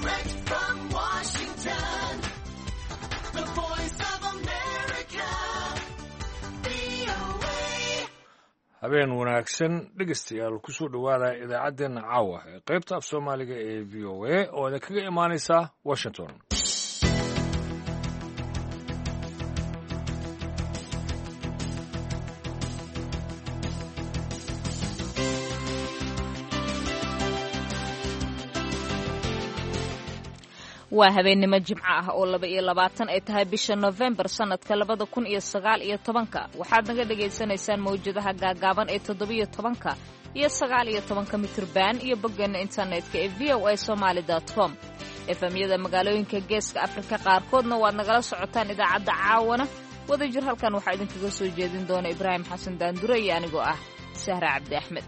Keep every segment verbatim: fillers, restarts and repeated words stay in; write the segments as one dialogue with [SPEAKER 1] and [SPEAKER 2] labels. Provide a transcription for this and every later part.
[SPEAKER 1] Direct from Washington, the voice of America, V O A.
[SPEAKER 2] habeen wanaagsan dhegeystayaal ku soo dhawaada idaacaddeenna caawa ee qaybta af Soomaaliga ee V O A oo idinkaga imaanaysa Washington.
[SPEAKER 3] waa habeenimo jimco ah oo laba iyo labaatan ay tahay bisha November sanadka labada kun iyo sagaal iyo tobanka waxaad naga dhageysanaysaan mawjadaha gaagaaban ee toddoba iyo tobanka iyo sagaal iyo tobanka mitirban iyo boggeena internetka ee v o a somali dot com efamyada magaalooyinka geeska Afrika qaarkoodna waad nagala socotaan idaacadda caawana wadajir halkan waxaa idinkaga soo jeedin doona Ibraahim Xasan Daandure iyo anigoo ah Sahra Cabdi Axmed.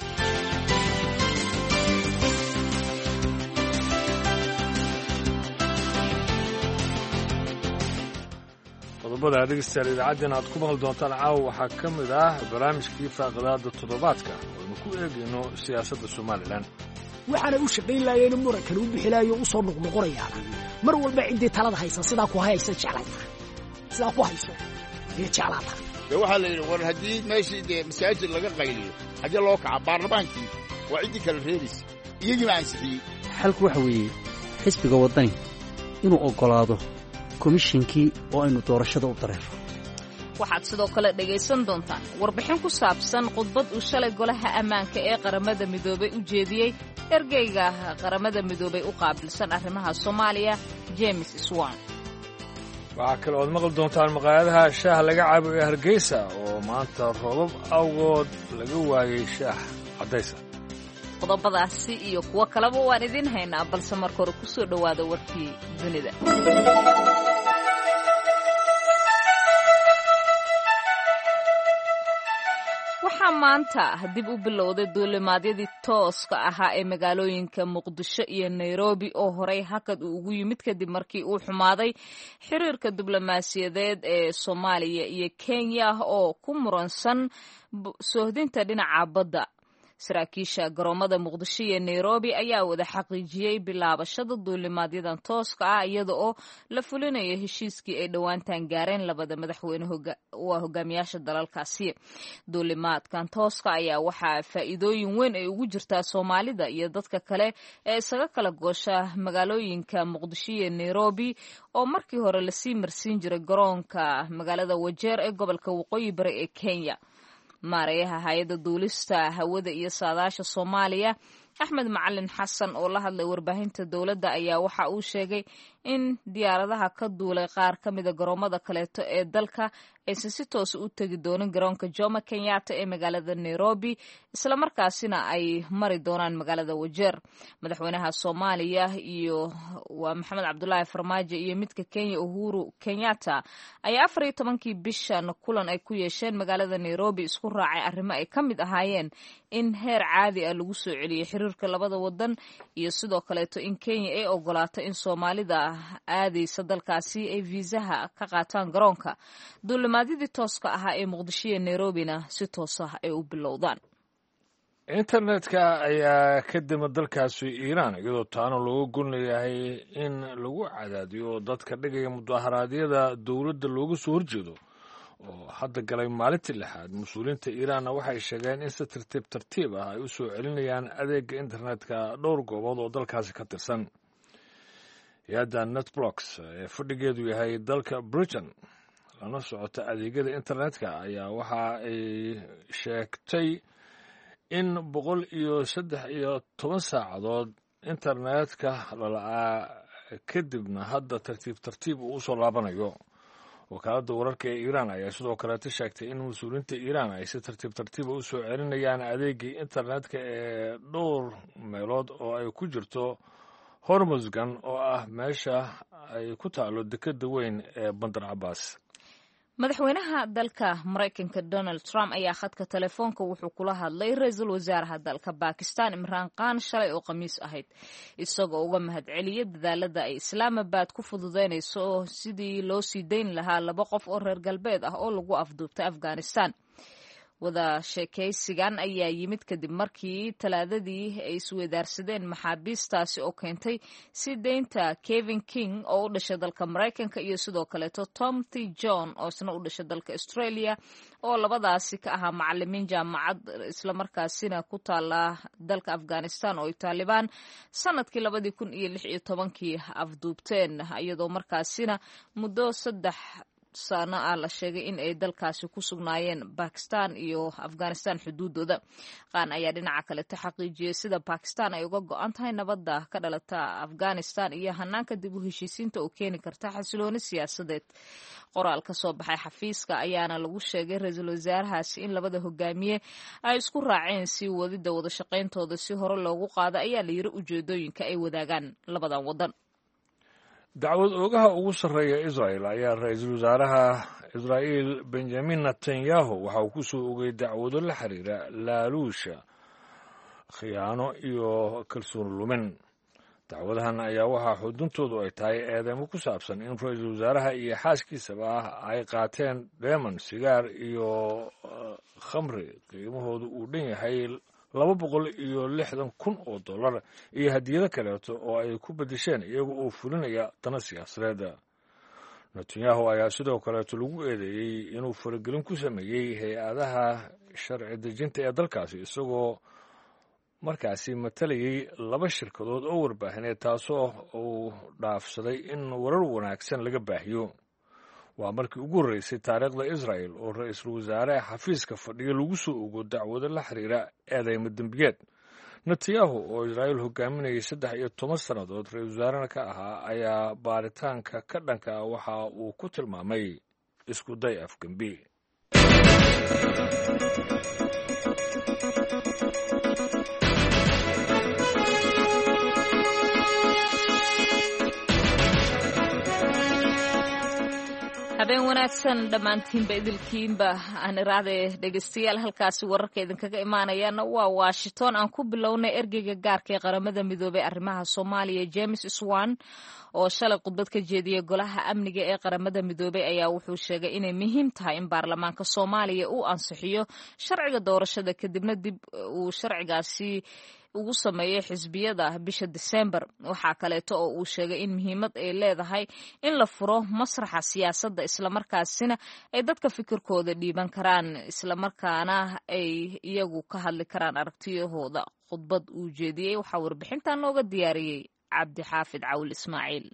[SPEAKER 2] qodobada dhegeystayaal idaacaddeenna aad ku maqli doontaan caawa waxaa ka mid ah barnaamijkii faaqidaada toddobaadka ooaynu ku eegayno siyaasadda Somalilan.
[SPEAKER 4] waxaana u shaqayn laayeen murankan u bixilaayo u soo noqnoqonayaana mar walba ciddii talada haysa sidaa ku haysa jeclayta sidaa ku hayso ee jeclaata
[SPEAKER 5] dee waxaa la yidhi war haddii meeshii dee masaajid laga qayliyo haddii loo kaca baarlamaankii waa ciddii kala reebaysa iyagiiba ansixiyey.
[SPEAKER 6] xalku waxa weeye xisbiga waddani inuu oggolaado komishinkii oo aynu doorashada u dareero.
[SPEAKER 3] waxaad sidoo kale dhegaysan doontaan warbixin ku saabsan khudbad uu shalay golaha ammaanka ee qaramada midoobay u jeediyey ergeyga qaramada midoobay u qaabilsan arrimaha Soomaaliya James Swan.
[SPEAKER 2] waxaa kale ood maqli doontaan maqaayadaha shaah laga cabo ee Hargeysa oo maanta roobab awgood laga waayey shaah caddaysa.
[SPEAKER 3] qodobadaasi iyo kuwo kaleba waan idin haynaa balse marka hore ku soo dhawaada warkii dunida. waxaa maanta dib u bilowday duulimaadyadii tooska ahaa ee magaalooyinka Muqdisho iyo Nairobi oo horey hakad uu ugu yimid kadib markii uu xumaaday xiriirka diblomaasiyadeed ee Soomaaliya iyo Kenya oo ku muransan soohdinta dhinaca badda. saraakiisha garoomada Muqdisho iyo Nairobi ayaa wada xaqiijiyay bilaabashada duulimaadyadan tooska ah iyada oo la fulinayo heshiiskii ay dhawaantan gaareen labada madaxweyne waa hogaamiyaasha dalalkaasi. duulimaadkan tooska ayaa waxaa faa'iidooyin weyn ay ugu jirtaa Soomaalida iyo dadka kale ee isaga kala goosha magaalooyinka Muqdisho iyo Nairobi oo markii hore la sii marsiin jiray garoonka magaalada Wajeer ee gobolka Waqooyi Bari ee Kenya. maareeyaha hay'adda duulista hawada iyo saadaasha Soomaaliya Axmed Macalin Xasan oo la hadlay warbaahinta dawladda ayaa waxa uu sheegay in diyaaradaha ka duulay qaar ka mid a garoomada kaleeto ee dalka aysan si toos u tegi doonin garoonka Jomo Kenyatta ee magaalada Nairobi isla markaasina ay mari doonaan magaalada Wajeer. madaxweynaha Soomaaliya iyo waa Maxamed Cabdullaahi Farmaajo iyo midka Kenya Uhuru Kenyatta ayaa afar iyo tobankii bishan kulan ay ku yeesheen magaalada Nairobi isku raacay arrimo ay ka mid ahaayeen in heer caadi ah lagu soo celiyo xiriirka labada wadan iyo sidoo kaleeto in Kenya ay ogolaato in Soomaalida aadaysa dalkaasi ay viisaha ka qaataan garoonka. duulimaadyadii tooska ahaa ee Muqdisho iyo Nairobina si toos ah ay u bilowdaan.
[SPEAKER 2] internetka ayaa ka dima dalkaasi Iiraan iyadoo taana looga gon leeyahay in lagu cadaadiyo dadka dhigaya mudaharaadyada dowladda looga soo horjeedo oo hadda galay maalintii lixaad. mas-uuliyiinta Iiraanna waxay sheegeen in si tartiib tartiib ah ay u soo celinayaan adeega internetka dhowr goobood oo dalkaasi ka tirsan. hay-adda Netblocks ee fadhigeedu yahay dalka Britain lana socota adeegyada internetka ayaa waxa ay sheegtay in boqol iyo saddex iyo toban saacadood internetka lala'aa kadibna hadda tartiib tartiib uu usoo laabanayo. wakaaladda wararka ee Iiraan ayaa sidoo kaleeta sheegtay in mas-uuliyiinta Iiraan ay si tartiib tartiiba u soo celinayaan adeegii internetka ee dhowr meelood oo ay ku jirto Hormuzgan oo ah meesha ay ku taalo dekedda weyn ee Bandar Cabbaas.
[SPEAKER 3] madaxweynaha dalka Mareykanka Donald Trump ayaa khadka telefoonka wuxuu kula hadlay ra'iisul wasaaraha dalka Pakistan Imran Khan shalay oo Khamiis ahayd isagoo uga mahadceliyay dadaalada ay Islamabad ku fududeynayso sidii loo sii deyn lahaa laba qof oo reer galbeed ah oo lagu afduubtay Afghanistan. wada sheekaysigan ayaa yimid kadib markii talaadadii ay isweydaarsadeen maxaabiistaasi oo keentay si deynta Kevin King oo u dhashay dalka Mareykanka iyo sidoo kaleeto Timothy John oo isna u dhashay dalka Australia oo labadaasi ka ahaa macallimiin jaamacad isla markaasina ku taala dalka Afghanistan oo ay Taliban sanadkii labadii kun iyo lix iyo tobankii afduubteen iyadoo markaasina muddo saddex sano ah la sheegay in ay dalkaasi ku sugnaayeen Pakistan iyo Afghanistan xuduudooda. Qaan ayaa dhinaca kale ta xaqiijiyay sida Pakistan ay uga go'an tahay nabadda ka dhalata Afghanistan iyo hanaanka dib u heshiisiinta oo keeni karta xasilooni siyaasadeed. Qoraal ka soo baxay xafiiska ayaana lagu sheegay ra'iisul wasaarahaasi in labada hogaamiye ay isku raaceen si wadida wada shaqayntooda si hore loogu qaado ayaa la yiri ujeedooyinka ay wadaagaan labadan wadan.
[SPEAKER 2] dacwad oogaha ugu sarreeya Israel ayaa ra'iisul wasaaraha Israel Benjamin Netanyahu waxa uu ku soo ogay dacwado la xiriira laaluusha khiyaano iyo kalsoon lumin. dacwadahan ayaa waxaa xuduntoodu ay tahay eedeymo ku saabsan in ra'iisul wasaaraha iyo xaaskiisaba ay qaateen dheeman sigaar iyo khamri qiimahoodu uu dhan yahay laba boqol iyo lixdan kun oo dollar iyo hadiyado kaleeto oo ay ku bedesheen iyaga oo fulinaya dana siyaasadeed. Netanyahu ayaa sidoo kaleeto lagu eedeeyey inuu faragelin ku sameeyey hay-adaha sharci dejinta ee dalkaasi isagoo markaasi matalayay laba shirkadood oo warbaahineed taasoo uu dhaafsaday in warar wanaagsan laga baahiyo. waa markii ugu horreysay taariikhda Israel oo ra'iisul wasaare xafiiska fadhiyo lagu soo ogo dacwado la xiriira eedeymo dembiyeed. Netanyahu oo Israel hogaaminayay saddex iyo toban sannadood ra'iisul wasaarena ka ahaa ayaa baaritaanka ka dhanka waxa uu ku tilmaamay isku day afgembi.
[SPEAKER 3] habeen wanaagsan dhammaantiinba idilkiinba aan iraade dhegeystayaal halkaasi wararka idinkaga imaanayana waa Washington. aan ku bilownay ergeyga gaarka ee qaramada midoobay arrimaha Soomaaliya James Swan oo shalay khudbad ka jeediyay golaha amniga ee qaramada midoobay ayaa wuxuu sheegay inay muhiim tahay in baarlamaanka Soomaaliya uu ansixiyo sharciga doorashada kadibna dib uu sharcigaasi ugu sameeyay xisbiyada bisha December. waxaa kaleeto oo uu sheegay in muhiimad ay leedahay in la furo masraxa siyaasadda isla markaasina ay dadka fikirkooda dhiiban karaan isla markaana ay iyagu ka hadli karaan aragtiyahooda. khudbad uu jeediyay waxaa warbixintan nooga diyaariyay Cabdi Xaafid Cawl Ismaaciil.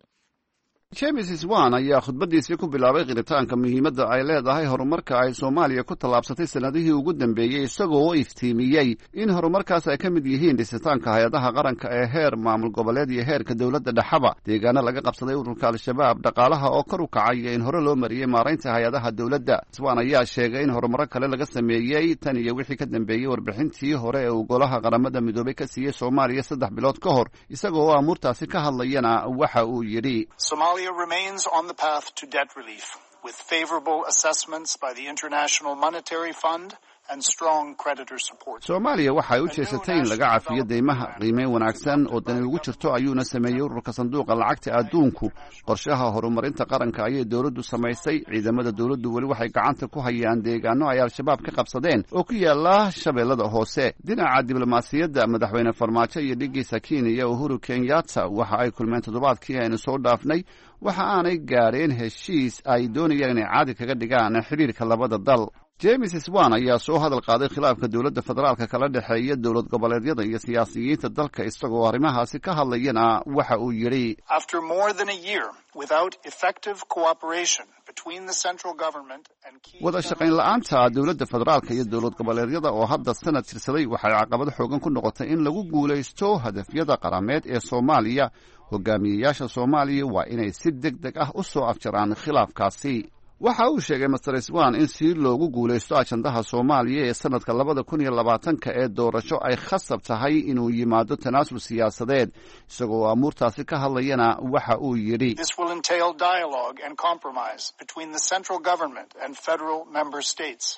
[SPEAKER 7] James Swan ayaa khudbadiisii ku bilaabay qiritaanka muhiimadda ay leedahay horumarka ay Soomaaliya ku tallaabsatay sanadihii ugu dambeeyey isagoo iftiimiyey in horumarkaas ay ka mid yihiin dhisitaanka hay-adaha qaranka ee heer maamul goboleed iyo heerka dowladda dhexaba, deegaano laga qabsaday ururka al-shabaab, dhaqaalaha oo kor u kacay iyo in hore loo mariyey maaraynta hay-adaha dowladda. Swan ayaa sheegay in horumaro kale laga sameeyey tan iyo wixii ka dambeeyey warbixintii hore ee uu golaha qaramada midoobay ka siiyey Soomaaliya saddex bilood ka hor. isagoo oo amuurtaasi ka hadlayana waxa uu yidhi
[SPEAKER 8] Somalia remains on the path to debt relief with favorable assessments by the International Monetary Fund and strong creditor support.
[SPEAKER 7] Soomaaliya waxay u jeesatay in laga cafiyo deymaha qiimeyn wanaagsan oo dani ugu jirto ayuuna sameeyey ururka sanduuqa lacagta adduunku. qorshaha horumarinta qaranka ayay dowladdu samaysay. ciidamada dowladdu weli waxay gacanta ku hayaan deegaano ay al-shabaab ka qabsadeen oo ku yaala shabeellada hoose. dhinaca diblomaasiyadda, madaxweyne Farmaajo iyo dhigiisa Kenya Uhuru Kenyatta waxa ay kulmeen toddobaadkii aynu soo dhaafnay. waxa aanay gaareen heshiis ay doonayaan inay caadi kaga dhigaan xiriirka labada dal. James Swan ayaa soo hadal qaaday khilaafka dowladda federaalka kala dhexeeya dowlad goboleedyada iyo siyaasiyiinta dalka isagoo arrimahaasi ka hadlayana waxa uu yidhi
[SPEAKER 8] After more than a year without effective cooperation between the central government and key
[SPEAKER 7] wada shaqayn la'aanta dowladda federaalka iyo dowlad goboleedyada oo hadda sanad jirsaday waxay caqabad xoogan ku noqotay in lagu guulaysto hadafyada qarameed ee Soomaaliya. hogaamiyayaasha Soomaaliya waa inay si degdeg ah u soo afjaraan khilaafkaasi. waxa uu sheegay Master Swan in si loogu guulaysto ajandaha Soomaaliya ee sanadka labada kun iyo labaatanka ee doorasho ay khasab tahay inuu yimaado tanaasul siyaasadeed. isagoo amuurtaasi ka hadlayana waxa uu yidhi
[SPEAKER 8] This will entail dialogue and compromise between the central government and federal member states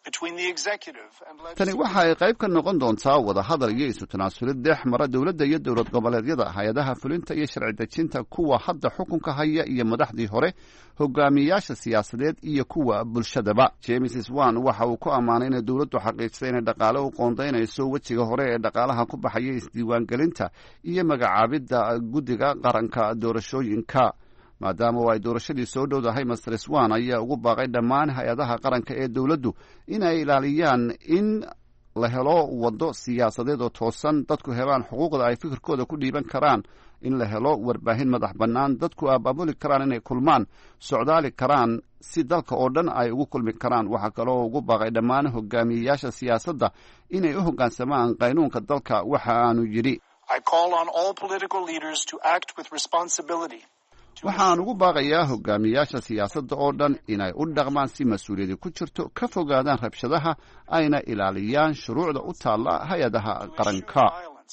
[SPEAKER 8] between the executive and
[SPEAKER 7] tani waxa ay qayb ka noqon doontaa wadahadal iyo isu tanaasulid dhex mara dowladda iyo dowlad goboleedyada hay-adaha fulinta iyo sharci dejinta kuwa hadda xukunka haya iyo madaxdii hore hogaamiyayaasha siyaasadeed iyo kuwa bulshadaba. James Swan waxa uu ku ammaanay inay dowladdu xaqiijisay inay dhaqaale u qoondaynayso wejiga hore ee dhaqaalaha ku baxaya isdiiwaangelinta iyo magacaabidda guddiga qaranka doorashooyinka. maadaama oo ay doorashadii soo dhowdahay, master Swan ayaa ugu baaqay dhammaan hay-adaha qaranka ee dowladdu inay ilaaliyaan in la helo waddo siyaasadeed oo toosan, dadku helaan xuquuqda ay fikirkooda ku dhiiban karaan, in la helo warbaahin madax bannaan, dadku abaabuli karaan inay kulmaan, socdaali karaan si dalka oo dhan ay ugu kulmi karaan. waxaa kaloo ugu baaqay dhammaan hogaamiyeyaasha siyaasadda inay u hoggaansamaan qaynuunka dalka. waxa aanu yidhi, waxaan ugu baaqayaa hogaamiyayaasha siyaasadda oo dhan inay u dhaqmaan si mas-uuliyadi ku jirto, ka fogaadaan rabshadaha, ayna ilaaliyaan shuruucda u taalla hay-adaha qaranka.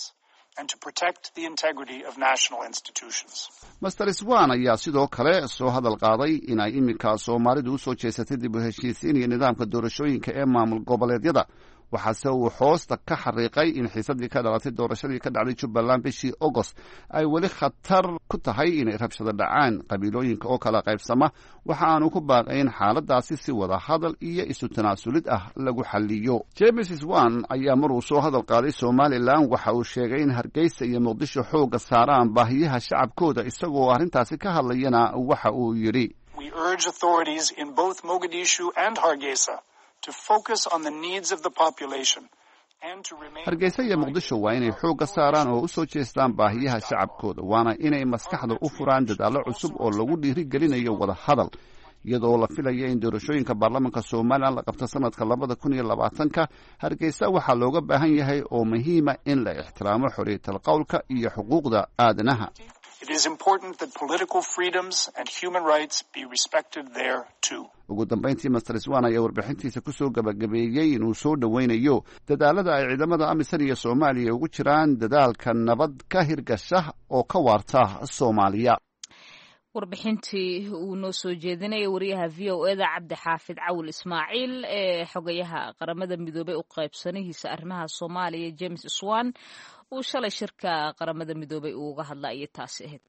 [SPEAKER 7] master Swan ayaa sidoo kale soo hadal qaaday inay iminka soomaalidu u soo jeesatay dib u heshiisiin iyo nidaamka doorashooyinka ee maamul goboleedyada. waxaase uu hoosta ka xariiqay in xiisadii ka dhalatay doorashadii ka dhacday Jubbaland bishii August ay weli khatar ku tahay inay rabshado dhacaan qabiilooyinka oo kala qaybsama. waxa aanu ku baaqayn xaaladaasi si wada hadal iyo isu tanaasulid ah lagu xalliyo. James Swan ayaa mar uu soo hadal qaaday Somaliland waxa uu sheegay in Hargeysa iyo Muqdisho xooga saaraan baahiyaha shacabkooda, isagoo arrintaasi ka hadlayana waxa uu yidhi,
[SPEAKER 8] We urge authorities in both Mogadishu and Hargeisa to focus on the needs of the population and to remain.
[SPEAKER 7] Hargeysa iyo Muqdisho waa inay xoogga saaraan oo u soo jeestaan baahiyaha shacabkooda, waana inay maskaxda u furaan dadaallo cusub oo lagu dhiirigelinayo wada hadal, iyadoo la filaya in doorashooyinka baarlamaanka Soomaaliland la qabto sanadka labada kun iyo labaatanka. Hargeysa waxaa looga baahan yahay oo muhiima in la ixtiraamo xorriyatul qowlka iyo xuquuqda aadanaha.
[SPEAKER 8] It is important that political freedoms and human rights be respected there too.
[SPEAKER 7] ugu dambayntii master Swan ayaa warbixintiisa ku soo gabagabeeyey inuu soo dhoweynayo dadaalada ay ciidamada amisan iyo Soomaaliya ugu jiraan dadaalka nabad ka hirgasha oo ka waarta Soomaaliya.
[SPEAKER 3] warbixintii uu noo soo jeedinayay wariyaha v o eda cabdi xaafid cawil ismaaciil ee xogayaha qaramada midoobay u qaybsanihiisa arrimaha Soomaaliya James Swan uu shalay shirka qaramada midoobay uu uga hadlayay taasi ahayd.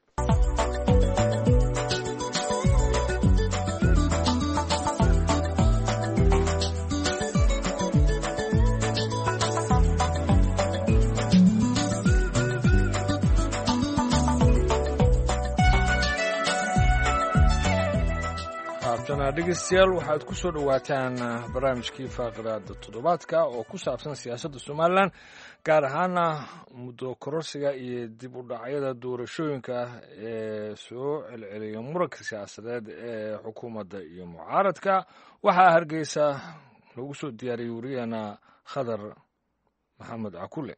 [SPEAKER 2] dhegeystayaal waxaad ku soo dhowaataan barnaamijkii faaqidaada toddobaadka oo ku saabsan siyaasadda Somaliland, gaar ahaana muddo kororsiga iyo dib u dhacyada doorashooyinka ee soo celceliya muranka siyaasadeed ee xukuumadda iyo mucaaradka. waxaa Hargeysa lagu soo diyaariyey wariyaheena Khadar Maxamed Cakule.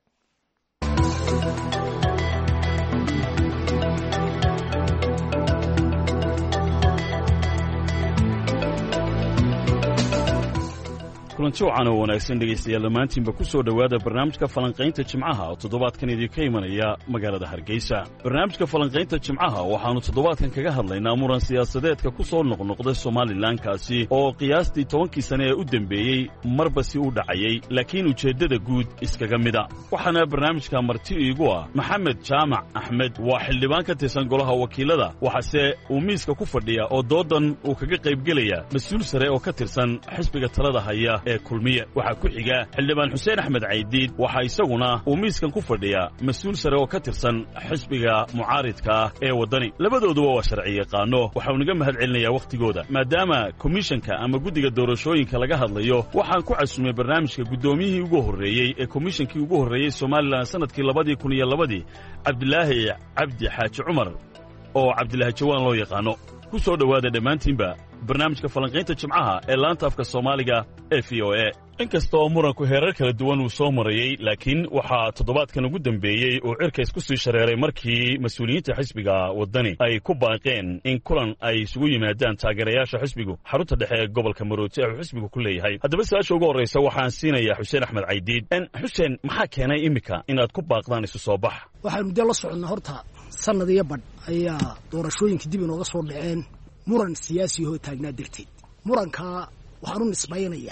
[SPEAKER 9] kulanti wacan oo wanaagsan dhegaystayaal dhammaantiinba ku soo dhowaada barnaamijka falanqaynta jimcaha oo toddobaadkan idinka imanaya magaalada Hargeysa. barnaamijka falanqaynta jimcaha waxaannu toddobaadkan kaga hadlaynaa muran siyaasadeedka ku soo noqnoqday Somaliland kaasi oo qiyaastii tobankii sane ee u dambeeyey marba si u dhacayay, laakiin ujeeddada guud iskaga mida. waxaana barnaamijka marti iigu ah Maxamed Jaamac Axmed, waa xildhibaan ka tirsan golaha wakiilada, waxaase uu miiska ku fadhiya oo doodan uu kaga qaybgelaya mas-uul sare oo ka tirsan xisbiga talada haya ee kulmiye. waxaa ku xiga xildhibaan Xuseen Axmed Caydiid, waxa isaguna uu miiskan ku fadhiya mas-uul sare oo ka tirsan xisbiga mucaaridka ah ee waddani. labadooduba waa sharci yaqaano. waxaanu naga mahad celinayaa wakhtigooda. maadaama komishanka ama guddiga doorashooyinka laga hadlayo, waxaan ku casumay barnaamijka guddoomiyihii ugu horreeyey ee komishankii ugu horreeyey Somaliland sanadkii labadii kun iyo labadii, Cabdilaahi Cabdi Xaaji Cumar oo Cabdilaahi Jawaan loo yaqaano. ku soo dhowaada dhammaantiinba barnaamijka falanqaynta jimcaha ee laanta afka Soomaaliga ee v o a. inkasta oo muranku heerar kala duwan uu soo marayey, laakiin waxaa toddobaadkan ugu dambeeyey oo cirkays ku sii shareeray markii mas-uuliyiinta xisbiga waddani ay ku baaqeen in kulan ay isugu yimaadaan taageerayaasha xisbigu xarunta dhexe ee gobolka Maroodi ee xisbigu ku leeyahay. haddaba su-aasha ugu horreysa waxaan siinayaa Xuseen Axmed Caydiid. xuseen, maxaa keenay iminka inaad ku baaqdaan isu soo bax?
[SPEAKER 4] waxaanu dee la soconnaa horta sanad iyo badh ayaa doorashooyinka dib inooga soo dhaceen muran siyaasi oo taagnaa darteed. murankaa waxaan u nisbaynayaa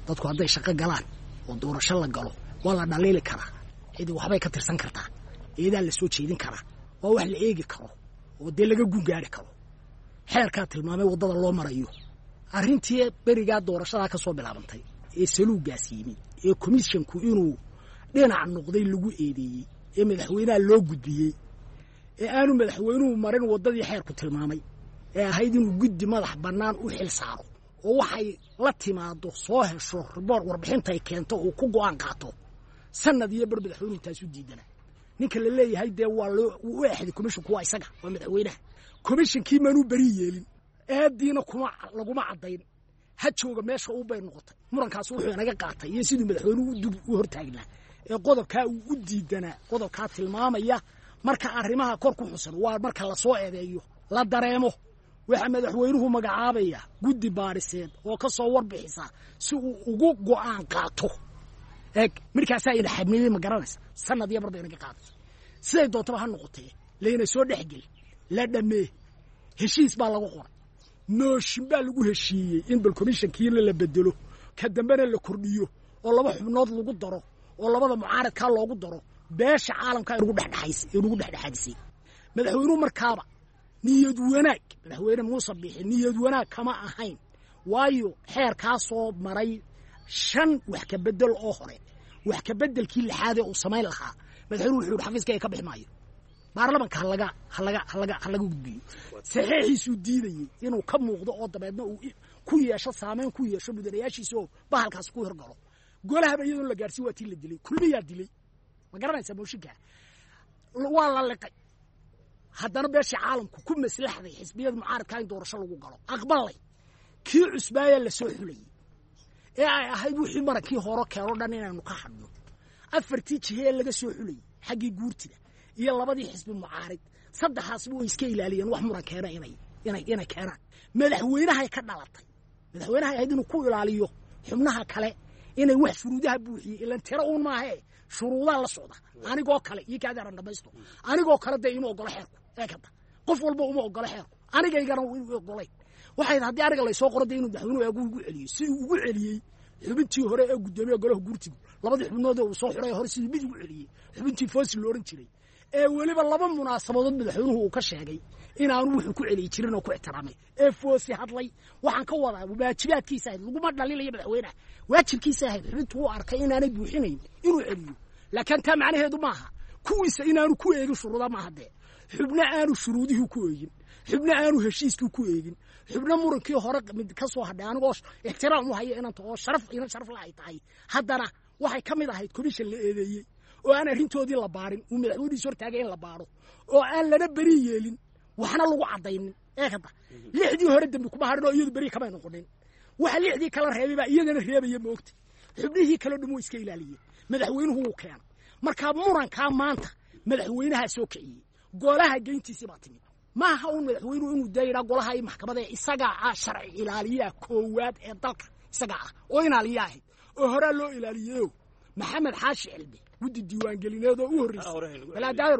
[SPEAKER 4] dadku hadday shaqo galaan oo doorasho la galo waa la dhaliili karaa cidi waxbay ka tirsan kartaa eedaa la soo jeedin karaa waa wax la eegi karo oo dee laga gungaari karo xeerkaa tilmaamay waddada loo marayo arrintii berigaa doorashadaa ka soo bilaabantay ee saluugaas yimi ee commissionku inuu dhinac noqday lagu eedeeyey ee madaxweynaha loo gudbiyey ee aanu madaxweynuhu marin waddadii xeerku tilmaamay ee ahayd inuu guddi madax bannaan u xil saaro oo waxay la timaado soo hesho riboort warbixintay keento uu ku go'aan qaato sanad iyo bar madaxweynuhu taas u diidana ninka la leeyahay dee waa loo u eexday commissionku waa isaga waa madaxweynaha commissionkii maanuu beri yeelin eediina kuma laguma caddayn ha jooga meesha uu bay noqotay murankaas wuxuu inaga qaatay iyo siduu madaxweynuhu u dub u hortaagnaa ee qodobkaa uu u diidanaa qodobkaa tilmaamaya marka arrimaha kor ku xusan waa marka la soo eedeeyo la dareemo waxa madaxweynuhu magacaabaya guddi baariseed oo ka soo warbixisa si uu ugu go'aan qaato eeg markaasaa ina xabniyey ma garanaysa sanad iyo barba inaga qaaday siday doontaba ha noqotee layna soo dhexgel la dhamee heshiis baa lagu qoray nooshin baa lagu heshiiyey in bal commissionkiina la bedelo ka dambena la kordhiyo oo laba xubnood lagu daro oo labada mucaaradkaa loogu daro beesha caalamka inugu dhexdhexaysay inugu dhexdhexaadisay madaxweynuhu markaaba niyad wanaag madaxweyne muuse bixi niyad wanaag kama ahayn waayo xeerkaa soo maray shan wax ka bedel oo hore wax ka bedelkii lixaad ee uu samayn lahaa madaxweynuhu wuxuu xafiiska ay ka bixi maayo baarlamanka halaga halaga halaga halaga gudbiyo saxiixiisu diidayay inuu ka muuqdo oo dabeedna uu ku yeesho saameyn ku yeesho mudanayaashiisa oo bahalkaas ku hirgalo golaha iyadoo la gaarsiin waa tii la dilay kulmiyaa dilay ma garanaysaa mooshinka waa la liqay haddana beesha caalamku ku maslaxday xisbiyada mucaaradka in doorasho lagu galo aqbalay kii cusbaaya la soo xulayay ee ay ahayd wixii marankii hore keeno dhan inaynu ka hadno afartii jihee laga soo xulayay xaggii guurtida iyo labadii xisbi mucaarid saddexaasba way iska ilaaliyeen wax muran keena inay inay inay keenaan madaxweynahay ka dhalatay madaxweynahay ahayd inuu ku ilaaliyo xubnaha kale inay wax shuruudaha buuxiyey ilan tiro uun maahe shuruudaha la socda anigoo kale iyo kaadaaran dhamaysto anigoo kale dee inuu ogolo xeerku ee kada qof walba uma ogolo xeerku anigaygana uu ogolay waxay haddii aniga laysoo qoro dee inuu madaxweynuhu eegu ugu celiyey si uu ugu celiyey xubintii hore ee guddoomiye golaha guurtigu labadii xubnood uu soo xiray hore sidii mid ugu celiyey xubintii foosi loo oran jiray ee weliba laba munaasabadood madaxweynuhu uu ka sheegay inaanu wuxuu ku celiyi jirin oo ku ixtiraamay ee foosi hadlay waxaan ka wadaa waajibaadkiisa ahayd laguma dhaliilayo madaxweynaha waajibkiisa ahayd xubintu uu arkay inaanay buuxinayn inuu celiyo laakiin taa macnaheedu maaha kuwiisa inaanu ku eegin shuruuda maaha dee xubno aanu shuruudihii ku eegin xubno aanu heshiiskii ku eegin xubno murankii hore mid ka soo hadhay anigoo ixtiraam u haya inanta oo sharaf ina sharaf la ay tahay haddana waxay ka mid ahayd commission la eedeeyey oo aan arrintoodii la baarin uu madaxweynihiisa hortaagay in la baaro oo aan lana beri yeelin waxna lagu caddaynin ee kada lixdii hore dembi kuma hadhin oo iyadu beri kamay noqonin waxa lixdii kala reebay baa iyadana reebaya moogta xubnihii kale dhumu iska ilaaliyey madaxweynuhu wuu keenay markaa murankaa maanta madaxweynaha soo kiciyey golaha geyntiisii baa timid maaha uun madaxweynuhu inuu dayraa golaha iyo maxkamadda isagaa ah sharci ilaaliyaha koowaad ee dalka isagaa ah oo ilaaliya ahayd oo horaa loo ilaaliyeyo maxamed xaashi cilmi guddi diiwaangelineed oo u horreysay balaadaayar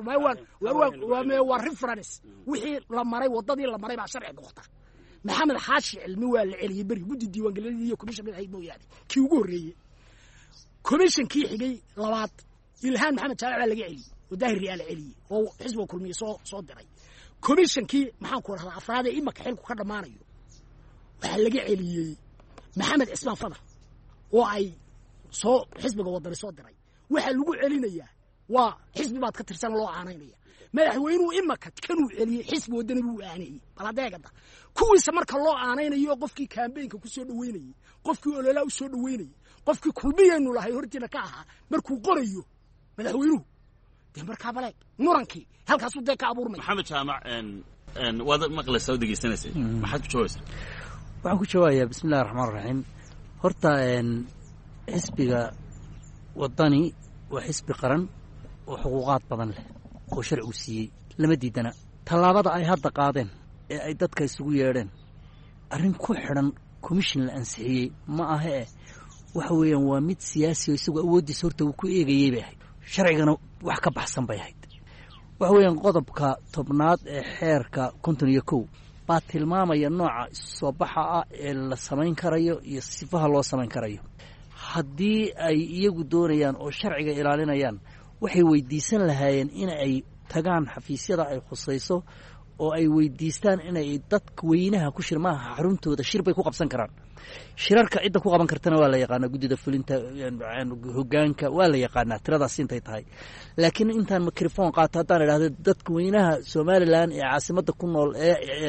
[SPEAKER 4] waa reference wixii la maray waddadii la maray baa sharci noqota maxamed xaashi cilmi waa la celiyey beri guddi diiwaangelineed iyo commission ahayd mooyaane kii ugu horreeyey commissionkii xigay labaad ilhaan maxamed jaamac baa laga celiyey oo daahir riyaa la celiyey oo xisbiga kulmiye soo soo diray commissionkii maxaan ku rahdaa afraad ee imaka xilku ka dhammaanayo waxaa laga celiyey maxamed cismaan fadar oo ay soo xisbiga wadani soo diray waxa lagu celinayaa waa xisbi baad ka tirsan loo aanaynaya madaxweynuhu imaka kanuu celiyey xisbi wadani buu aaneeyey bal adeegada kuwiisa marka loo aanaynayo qofkii campaignka ku soo dhaweynayay qofkii ololaa u soo dhaweynayay qofkii kulmiyeenu lahay hortiina ka ahaa markuu qorayo madaxweynuhu dee markaa baleeg murankii halkaasuu dee ka abuurmaya
[SPEAKER 9] maxamed jaamac waad maqlaysaa oo degeysanaysay maxaad ku jawaabaysaa
[SPEAKER 6] waxaan ku jawaabayaa bismi illahi raxmaan raxiim horta xisbiga waddani waa xisbi qaran oo xuquuqaad badan leh oo sharcigu siiyey lama diidana tallaabada ay hadda qaadeen ee ay dadka isugu yeedheen arrin ku xidhan commission la ansixiyey ma aha eh waxa weeyaan waa mid siyaasi oo isagoo awooddiisa horta uu ku eegayey bay ahayd sharcigana wax ka baxsan bay ahayd waxa weeyaan qodobka tobnaad ee xeerka konton iyo kow baa tilmaamaya nooca soo baxa ah ee la samayn karayo iyo sifaha loo samayn karayo haddii ay iyagu doonayaan oo sharciga ilaalinayaan waxay weydiisan lahaayeen in ay tagaan xafiisyada ay khusayso oo ay weydiistaan inay dadka weynaha ku shir maaha xaruntooda shir bay ku qabsan karaan. shirarka cidda ku qaban kartana waa la yaqaanaa, guddida fulinta, hoggaanka waa la yaqaanaa tiradaas intay tahay. laakiin intaan mikrofon qaato haddaan idhahdo dadka weynaha somalilan ee caasimadda ku nool ee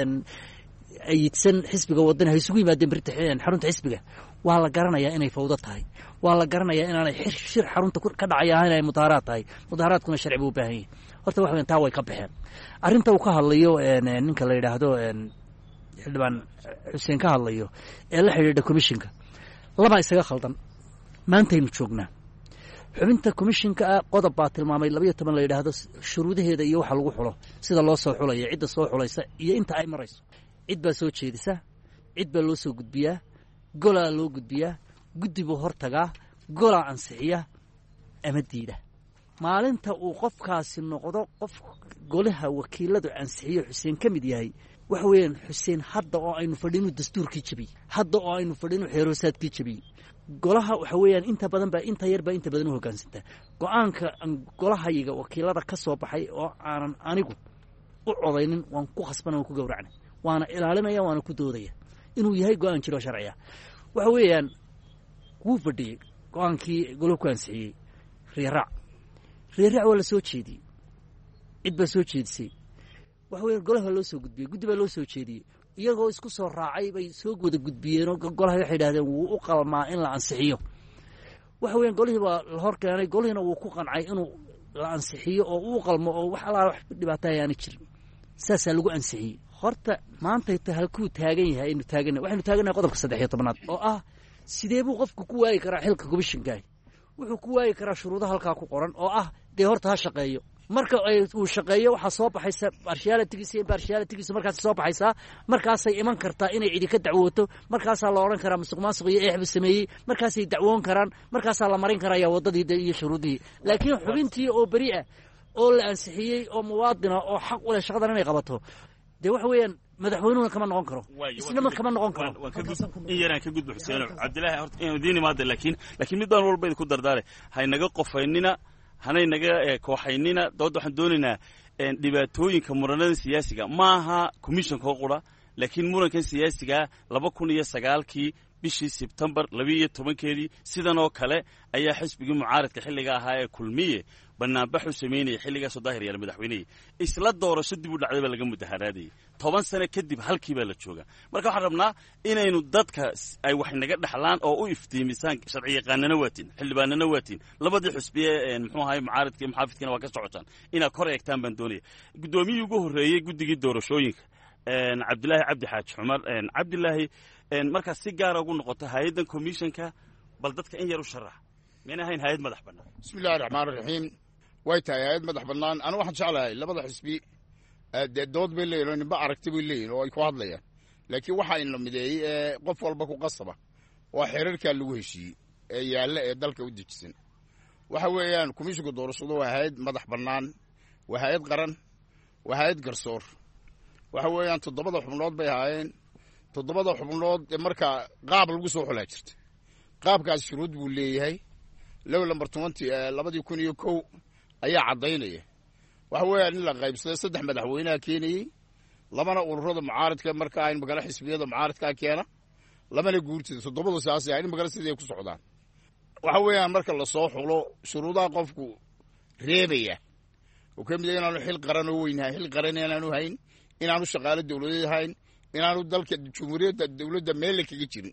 [SPEAKER 6] ayidsan xisbiga wadani hay isugu yimaadeen berita xarunta xisbiga, waa la garanayaa inay fawdo tahay, waa la garanayaa inaanay shir xarunta ka dhacay ahayn ay mudaharaad tahay. mudaharaadkuna sharci buu u baahan yahay. horta wax weyn taa way ka baxeen. arrinta uu ka hadlayo ninka la yidhaahdo xildhibaan xuseen ka hadlayo ee la xidhiidha commissionka, laba isaga khaldan. maantaynu joognaa xubinta commissionka ah qodob baa tilmaamay labayo toban la yidhaahdo shuruudaheeda iyo waxa lagu xulo, sida loo soo xulaya, cidda soo xulaysa iyo inta ay marayso. cid baa soo jeedisa, cid baa loo soo gudbiyaa, golaa loo gudbiyaa, guddi buu hor tagaa, golaa ansixiya ama diida. maalinta uu qofkaasi noqdo qof golaha wakiiladu ansixiyo xuseen ka mid yahay, waxa weeyaan xuseen hadda oo aynu fadhinu dastuurkii jabiyey, hadda oo aynu fadhinu xeeroosaadkii jabiyey. golaha waxa weeyaan inta badan baa inta yar baa inta badan u hoggaansantaa. go-aanka golahayiga wakiilada ka soo baxay oo aanan anigu u codaynin waan ku khasbana, waan ku gowracnay, waana ilaalinaya, waana ku doodaya inuu yahay go-aan jiro sharciya. waxa weeyaan wuu fadhiyey go-aankii goluhu ku ansixiyey reeraac reeraac waa la soo jeediyey, cid baa soo jeedisay. waxa weeyaan golaha loo soo gudbiyey, guddi baa loo soo jeediyey, iyagoo isku soo raacay bay soo wada gudbiyeenoo golaha waxay idhahdeen wuu u qalmaa in la ansixiyo. waxa weeyaan golihii baa la hor keenay, golihiina wuu ku qancay inuu la ansixiyo oo uu qalmo oo wax allaala wax dhibaato ayaana jirin. saasaa lagu ansixiyey. horta maantayta halkuu taagan yahay aynu taagannahay, waxaynu taagannahay qodobka saddex iyo tobanaad oo ah sidee buu qofku ku waayi karaa xilka komishinkaah. wuxuu ku waayi karaa shuruudaha halkaa ku qoran oo ah dee horta ha shaqeeyo. marka uu shaqeeyo waxaa soo baxaysa barshaalatigiisa iyo barshaalatigiisa markaas soo baxaysaa, markaasay iman kartaa inay cidi ka dacwooto, markaasaa la odhan karaa musuq maasuq iyo eexbu sameeyey, markaasay dacwoon karaan, markaasaa la marin karaya waddadii iyo shuruudihii. laakiin xubintii oo beri ah oo la ansixiyey oo muwaadina oo xaq u leh shaqadan inay qabato, dee waxa weeyaan madaxweynuhuna kama noqon karo, isnama kama noqon karo.
[SPEAKER 9] in yaraan ka gudbo xuseen cabdilaahi, horta inuu diin imaada, laakiin laakiin midaan walba idinku dardaare haynaga qofaynina, hanay naga kooxaynina. doodda waxaan doonaynaa dhibaatooyinka muranada siyaasiga maaha commissionka oo qura, laakiin murankan siyaasiga laba kun iyo sagaalkii bishii sebtembar labiiyo tobankeedii sidan oo kale ayaa xisbigii mucaaradka xilliga ahaa ee kulmiye banaanbaxu samaynayay. xilligaasoo daahir yaala madaxweynehii isla doorasho dib u dhacday baa laga mudaharaadayay. toban sano kadib halkii baa la joogaa. marka waxaan rabnaa inaynu dadka ay wax naga dhexlaan oo u iftiimisaan. sharci yaqaanana waatiin, xildhibaanana waatiin, labadii xusbiye muxuu ahay mucaaradka iyo muxaafidkina waa ka socotaan, inaad kor eegtaan baan doonaya. guddoomiyii ugu horreeyey guddigii doorashooyinka cabdilaahi cabdi xaaji cumar cabdilaahi, markaas si gaara ugu noqoto hay-addan commissionka, bal dadka in yar u sharax. miyana ahayn hay-ad madax bannaan?
[SPEAKER 5] bismi illahi raxmaan raxiim. way tahay hay-ad madax bannaan. anigu waxaan jeclahay labada xisbi dee dood bay leeyihin oo ninba aragti bay leeyihin oo ay ku hadlayaan, laakiin waxaa inla mideeyey ee qof walba ku qasaba waa xeerarkaa lagu heshiiyey ee yaalla ee dalka u dejisan. waxa weeyaan komishinka doorashadu waa hay-ad madax bannaan, waa hay-ad qaran, waa hay-ad garsoor. waxa weeyaan toddobada xubnood bay ahaayeen. toddobada xubnood ee markaa qaab lagu soo xulaa jirta. qaabkaas shuruud buu leeyahay. low lambar tobanti labadii kun iyo kow ayaa caddaynaya. waxa weeyaan in la qaybsaday saddex madaxweynaha keenayey, labana ururada mucaaradka markaa in magala xisbiyada mucaaradkaa keena, labana guurtida. toddobadu saasay ahayn in magala sidii ay ku socdaan. waxa weeyaan marka lasoo xulo shuruudaha qofku reebaya oo ka mid ah inaanu xil qaran oo weyn hayn, xil qaran inaanu hayn, inaanu shaqaalo dawladeed hayn, inaanu dalka jumhuuriyadda dawladda meelle kaga jirin.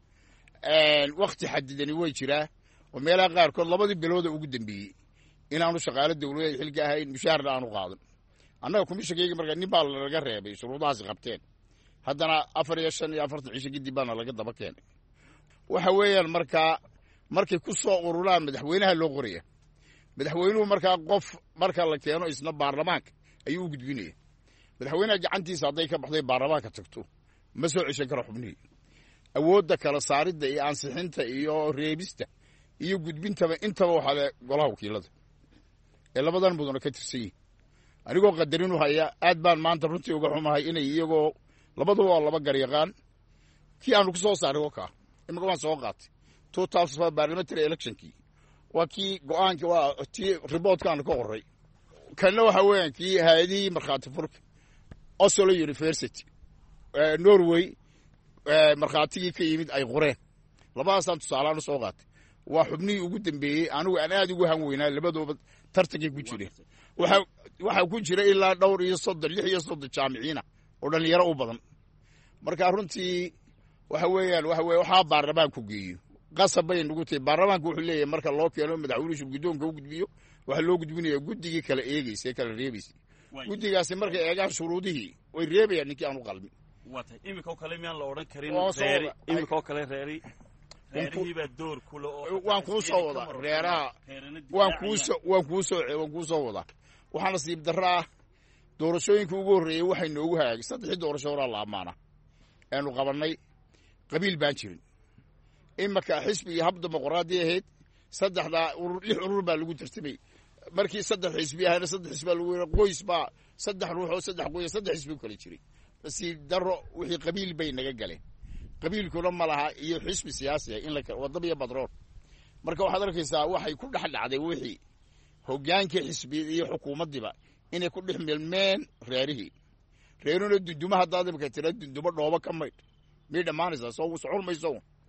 [SPEAKER 5] wakti xadidani way jiraa oo meelaha qaarkood labadii bilooda ugu dambeeyey inaanu shaqaalo dawladeed xilka ahayn, mushaharna aanu qaadan. annaga komishinkayga markaa nin baa laga reebay, shuruudahaasi qabteen. haddana afar iyo shan iyo afartan cisho kadib baana laga daba keenay. waxa weeyaan markaa markay ku soo ururaan madaxweynaha loo qoraya. madaxweynuhu markaa qof marka la keeno isna baarlamaanka ayuu u gudbinaya. madaxweynaha gacantiisa hadday ka baxday baarlamaanka tagto ma soo ceshan karo xubnihii. awoodda kala saaridda iyo ansixinta iyo reebista iyo gudbintaba intaba waxaa le golaha wakiilada ee labadan mudana ka tirsan yihin. anigoo qadarinu haya aad baan maanta runtii uga xumahay inay iyagoo labaduba waa laba garyaqaan. kii aanu ku soo saaray wakaa imika waan soo qaatay two thousand five parliamentary electionkii waa kii go-aankii waa tii riboodkaanu ka qoray kanna waxa weeyaan kii hay-adihii markhaati furka Oslo University Norway markhaatigii ka yimid ay qoreen labadaasaan tusaalahaan u soo qaatay waa xubnihii ugu dambeeyey anigu aan aad ugu han weynaa labadooba tartankay ku jireen waxaa ku jira ilaa dhowr iyo soddon lix iyo soddon jaamiciina oo dhalinyaro u badan marka runtii waxa weeyaan waxa weeye waxaa baarlamaanku geeyo qasab bay nagu tahay baarlamaanku wuxuu leeyahay marka loo keeno madaxweynuhu guddoonka u gudbiyo waxa loo gudbinayaa guddigii kala eegaysa kala reebaysay guddigaasi markay eegaan shuruudihii way reebayaan ninkii aan u qalmin
[SPEAKER 9] waatay imika oo kale miyaan la odhan karin reeri imika oo kale reeri reerihii baa door kule oo
[SPEAKER 5] waan kuu soo wadaa reeraha waan kuu soo waan kuu soo waan kuu soo wadaa waxaa nasiib darraa doorashooyinka ugu horreeyay waxay noogu hagaagay saddexii doorasho horaa la amaana aanu qabannay qabiil baan jirin imika xisbi iyo hab dimuqraadi ahayd saddexdaa urur lix urur baa lagu tartamay markii saddex xisbi ahayna saddex xisbi baa lagu yidhi qoys baa saddex ruux oo saddex qoys saddex xisbi u kala jiray nasiib darro wixii qabiil bay naga galeen qabiilkuna ma laha iyo xisbi siyaasi ah in la wadaba iyo badrool marka waxaad arkaysaa waxay ku dhex dhacday wixii hoggaankii xisbiyada iyo xukuumaddiiba inay ku dhex milmeen reerihii reeruna dunduma haddaad imika tira dundumo dhoobo ka maydh miyay dhammaanaysaa soo socon mayso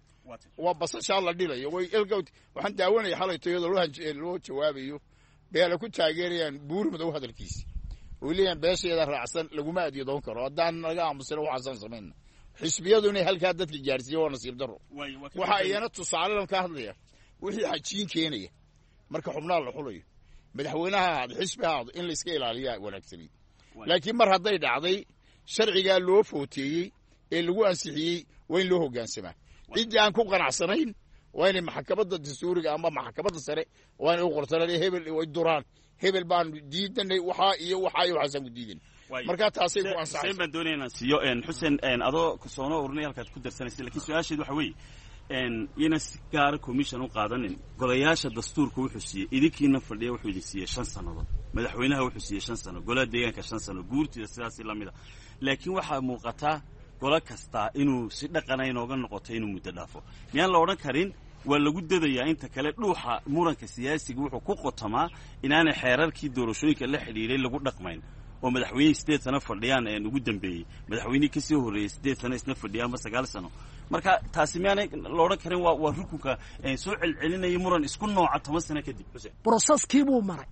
[SPEAKER 5] waa basashaa la dhilayo way elga waxaan daawanaya xalayto iyadoo loo loo jawaabayo beela ku taageerayaan buur madow hadalkiisi oo leeyaan beesheeda raacsan laguma adiyoon karo haddaan naga aamusina waxaan sameeyna xisbiyadu inay halkaa dadka gaarsiiyo waa nasiib darro waxa ayana tusaale ka hadlaya wixii xajiin keenaya marka xubnaha la xulayo madaxweynaha xisbiga in la iska ilaaliyo wanaagsan laakiin mar hadday dhacday sharciga loo footeeyay ee lagu ansixiyay waa in loo hoggaansamaa cidii aan ku qanacsanayn waa in maxkamadda dastuuriga ama maxkamadda sare waa in uu qortaan hebel way duraan hebel baan diidanay waxa iyo waxa iyo waxa ku diidan marka taasay ku ansaxay
[SPEAKER 9] baan doonaynaa siyo een Xuseen een adoo soono ururnay halkaad ku darsanaysa laakiin su'aasheedu waxa weeye een ina si gaar commission u qaadanin golayaasha dastuurka wuxuu siiyay idinkiina fadhiya wuxuu idin siiyay shan sanadood madaxweynaha wuxuu siiyay shan sano golaha deegaanka shan sano guurtida sidaas la mid ah laakiin waxa muuqata gola kasta inuu si dhaqan ah inooga noqoto inuu muddo dhaafo miyaan la odhan karin waa lagu dadayaa inta kale dhuuxa muranka siyaasiga wuxuu ku qotamaa inaanay xeerarkii doorashooyinka la xidhiiray lagu dhaqmayn oo madaxweynihii sideed sano fadhiyaan ee ugu dambeeyey madaxweynihii ka sii horreeyey sideed sano isna fadhiyaan ama sagaal sano marka taasi miyaanay la odhan karin waa waa rukunka soo celcelinaya muran isku nooca toban sano kadib
[SPEAKER 4] broseeskii buu maray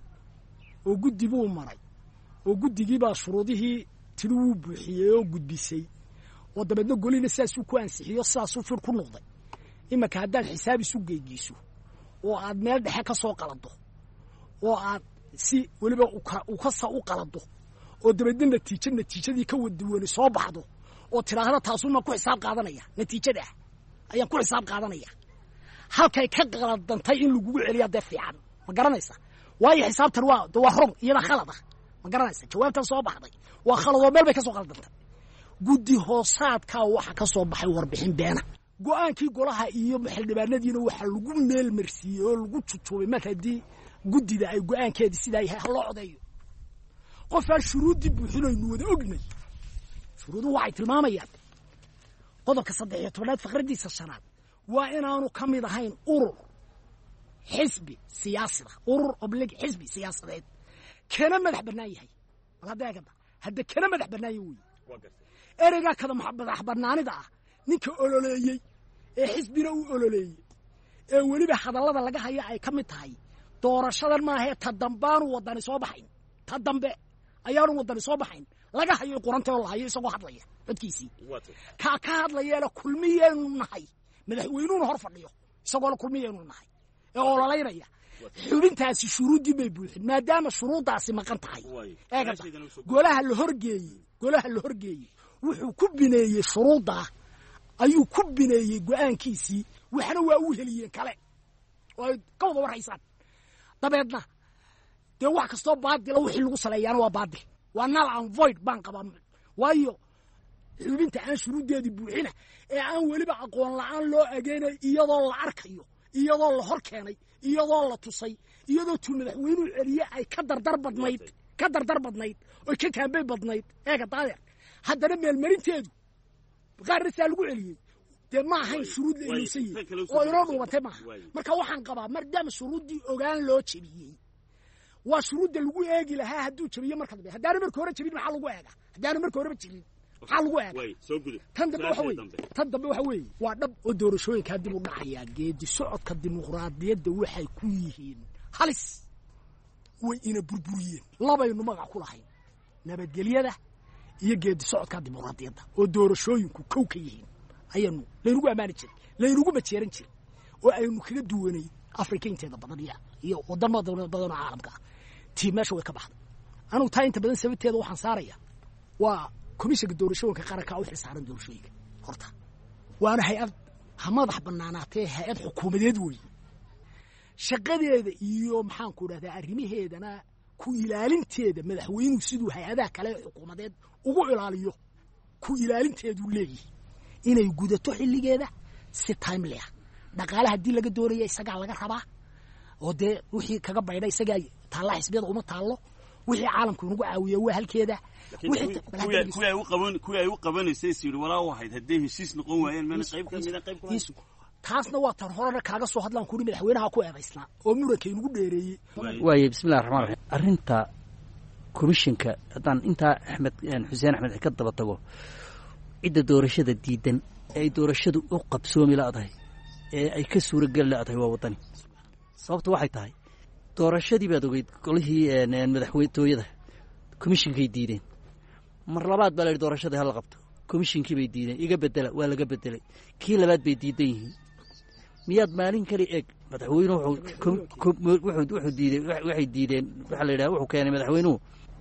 [SPEAKER 4] oo guddi buu maray oo guddigii baa shuruudihii tiri wuu buuxiyey oo gudbisay oo dabeedna golina sidaasuu ku ansixiyo sidaasuu fir ku noqday imaka haddaad xisaab isu geegiiso oo aad meel dhexe ka soo qalado oo aad si weliba u kasa u qalado oo dabeedna natiijo natiijadii ka wadawooni soo baxdo oo tiraahda taasuma ku xisaab qaadanaya natiijada ayaan ku xisaab qaadanaya halkay ka qaladantay in lagu celiyo dad fiican ma garanaysa waayo xisaabtan waa waa run iyada khalad ah ma garanaysa jawaabtan soo baxday waa khalad oo meel bay ka soo qaladantay guddi hoosaadka waxa ka soo baxay warbixin beena go'aankii golaha iyo xildhibaanadiina waxa lagu meel marsiiyay oo lagu jujuubay mar hadii guddida ay go'aankeedii sida ay loo codeeyo qof aan shuruudi buuxinayno wada ognay shuruudu waxay tilmaamayaan qodobka saddex iyo tobnaad faqradiisa shanaad waa inaanu ka mid ahayn urur xisbi siyaasi ah urur oblig xisbi siyaasadeed kana madax bannaan yahay waladeegada hadda kana madax bannaan yahay ereyga kada madax bannaanida ah ninka ololeeyay ee xisbina uu ololeeyay ee weliba hadallada laga haya ay ka mid tahay doorashadan maaha ta dambaanu wadani soo baxayn ta dambe ayaanu wadani soo baxayn laga hayo qoranta oo la hayo isagoo hadlaya dadkiisii ka ka hadlayana kulmiyeenu nahay madaxweynuhu hor fadhiyo isagoo la kulmiyeenu nahay ee ololeynaya xubintaasi shuruudii bay buuxin maadaama shuruudaasi maqan tahay eegada golaha la horgeeyay golaha la horgeeyay wuxuu ku bineeyay shuruuda ayuu ku bineeyay go'aankiisii waxna waa u heliyeen kale oo ka wada waraysan dabeedna dee wax kastoo baadila wixii lagu saleeyaan waa baadil waa null and void baan qabaa waayo xubinta aan shuruudeedii buuxina ee aan weliba aqoon la'aan loo ageynay iyadoo la arkayo iyadoo la hor keenay iyadoo la tusay iyadoo tuu madaxweynuhu celiye ay ka dardar badnayd ka dardar badnayd oo ka kaambay badnayd eega daadeer haddana meelmarinteedu qaarna saa lagu celiyey dee ma ahayn shuruud la iluusan yihin oo inoo dhuubatay maaha marka waxaan qabaa maadaama shuruuddii ogaan loo jebiyey waa shuruudda lagu eegi lahaa hadduu jebiyo marka dambe haddaanu marka hore jebin maxaa lagu eega haddaanu marka horeba jebin maxaa lagu eega tan dambe waxa weeye tan dambe waxa weeye waa dhab oo doorashooyinkaa dib u dhacayaa geedi socodka dimuqraadiyadda waxay ku yihiin halis way ina burburiyeen labaynu magac ku lahayn nabadgelyada iyo geedi socodka dimuqraadiyadda oo doorashooyinku kow ka yihiin ayanu laynugu ammaani jiray laynugu majeeran jiray oo aynu kaga duwanay afrika inteeda badan iyo wadamada badan oo caalamka ah tii meesha way ka baxday anugu taa inta badan sababteeda waxaan saaraya waa komishiga doorashooyinka qaranka u xilsaaran doorashooyinka horta waana hay-ad ha madax bannaanaatee hay-ad xukuumadeed weeye shaqadeeda iyo maxaanku dhahdaa arrimaheedana ku ilaalinteeda madaxweynuhu siduu hay-adaha kale xukuumadeed ugu ilaaliyo ku ilaalinteeduu leeyihi inay gudato xilligeeda si timely ah dhaqaale haddii laga doonaya isagaa laga rabaa oo dee wixii kaga baydha isagaa taalla xisbiyada uma taallo wixii caalamku inagu caawiya waa halkeeda
[SPEAKER 9] kuwii ay u qabanaysay siyidhi walaa wahayd hadday heshiis noqon waayeen meena qayb ka mida qayb ka
[SPEAKER 4] taasna waa tan horena kaaga soo hadlaan kuri madaxweynaha ku eedaysnaa oo muranka inugu dheereeyey
[SPEAKER 6] waaye bismillahi raxmaan raxiim arrinta komishinka haddaan intaa axmed xuseen axmed ka daba tago cidda doorashada diidan ee ay doorashadu u qabsoomi la'dahay ee ay ka suurageli la'dahay waa waddani sababta waxay tahay doorashadii baad ogeyd golihii madaxtooyada komishinkay diideen mar labaad baa la yidhi doorashadii hala qabto komishinkii bay diideen iga bedela waa laga bedelay kii labaad bay diidan yihiin miyaad maalin kali eeg madaxweynuhu wuxuu diiday waxay diideen waxaa la yidhaha wuxuu keenay madaxweynuhu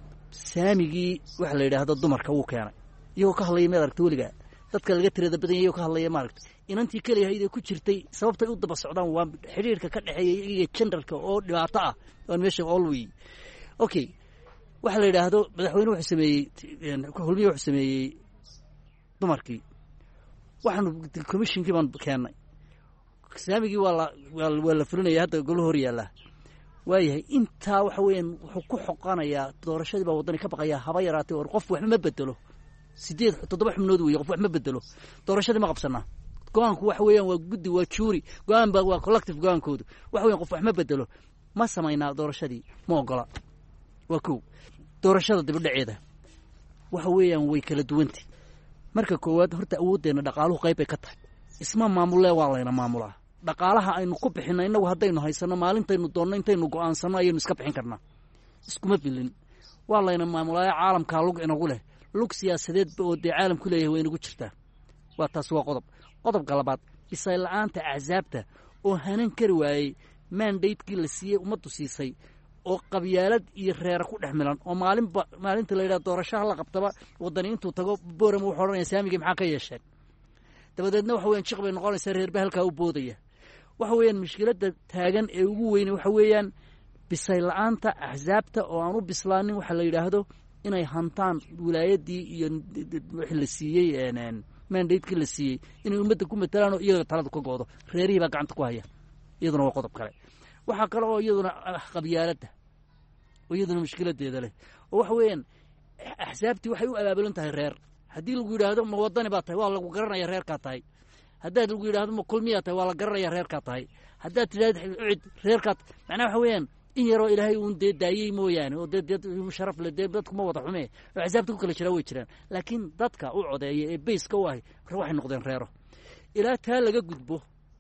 [SPEAKER 6] saamigii waxa la yidhaahdo dumarka wuu keenay iyagoo ka hadlaya maad aragta weligaa dadka laga tirada badan yahay iyagoo ka hadlaya maaragta inantii keliyahayd ee ku jirtay sababtay u daba socdaan waa xidhiirka ka dhexeeya iyaga jendarka oo dhibaato ah oon meesha olwey okay waxa la yidhaahdo madaxweynuhu wuxuu sameeyey hulmiya wuxuu sameeyey dumarkii waxaanu komishinkii baan keennay saamigii waa la waa la fulinaya hadda golo hor yaallaa waayahay intaa waxa weeyaan wuxuu ku xoqanayaa doorashadii baa waddani ka baqayaa haba yaraatay or qof waxba ma bedelo sideed toddoba xubnood weeye qof wax ma bedelo doorashadii ma qabsanaa go-aanku waxa weeyaan waa guddi waa juuri go-aan ba waa collective go-aankoodu waxa weyan qof wax ma bedelo ma samaynaa doorashadii ma ogola waa kow doorashada dibadhaceeda waxa weeyaan way kala duwantay marka koowaad horta awooddeenna dhaqaaluhu qayb bay ka tahay isma maamulee waa layna maamulaa dhaqaalaha aynu ku bixinna innagu haddaynu haysanno maalintaynu doonno intaynu go'aansanno ayaynu iska bixin karnaa iskuma filin waa layna maamulaayo caalamkaa lug inagu leh lug siyaasadeedba oo dee caalamku leeyahay way inagu jirtaa waa taas waa qodob qodobka labaad bisay la'aanta axsaabta oo hanan kari waayey mandatekii la siiyey ummaddu siisay oo qabyaalad iyo reera ku dhex milan oo maalinba maalinta la yidhaha doorashaha la qabtaba waddani intuu tago boorama wuxuu odhanaya saamigii maxaa ka yeesheen dabadeedna waxa weyan jiq bay noqonaysaa reerba halkaa u boodaya waxa weeyaan mushkiladda taagan ee ugu weyne waxa weeyaan bisay la'aanta axsaabta oo aan u bislaanin waxa la yidhaahdo inay hantaan wilaayaddii iyo wixii la siiyey mandatekii la siiyey inay ummadda ku matalaan oo iyaga talada ka go'do reerihii baa gacanta ku haya iyaduna waa qodob kale waxaa kale oo iyaduna qabyaaladda oo iyaduna mushkiladeeda leh oo waxa weeyaan axsaabtii waxay u abaabulan tahay reer haddii lagu yidhaahdo ma waddani baa tahay waa lagu garanaya reerkaa tahay haddaad lagu yidhahdo ma kulmiyaa tahay waa la garanaya reerkaa tahay haddaad tidhahdo cid reerkaa macnaha waxa weeyaan in yaroo ilaahay uun dee daayey mooyaane oo dee dad sharaf le dee dadku ma wada xumee oo axsaabta ku kala jiraa way jiraan laakiin dadka u codeeya ee bayska u ahay waxay noqdeen reero ilaa taa laga gudbo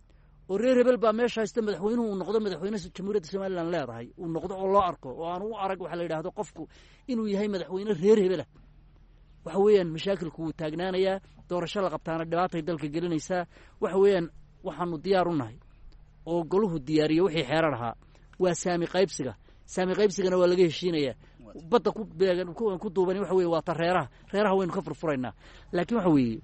[SPEAKER 6] oo reer hebel baa meesha haysta madaxweynuhu uu noqdo madaxweyne jamhuuriyadda somalilan leedahay uu noqdo oo loo arko oo aan u arag waxa la yidhaahdo qofku inuu yahay madaxweyne reer hebelah waxa weeyaan mashaakilku wuu taagnaanayaa doorasho la qabtaana dhibaatay dalka gelinaysaa waxa weeyaan waxaanu diyaar u nahay oo goluhu diyaariye wixii xeerar ahaa waa saami qaybsiga saami qaybsigana waa laga heshiinayaa badda ku beegan ku duubani waxa weye waa ta reeraha reeraha waynu ka furfuraynaa laakiin waxa weeye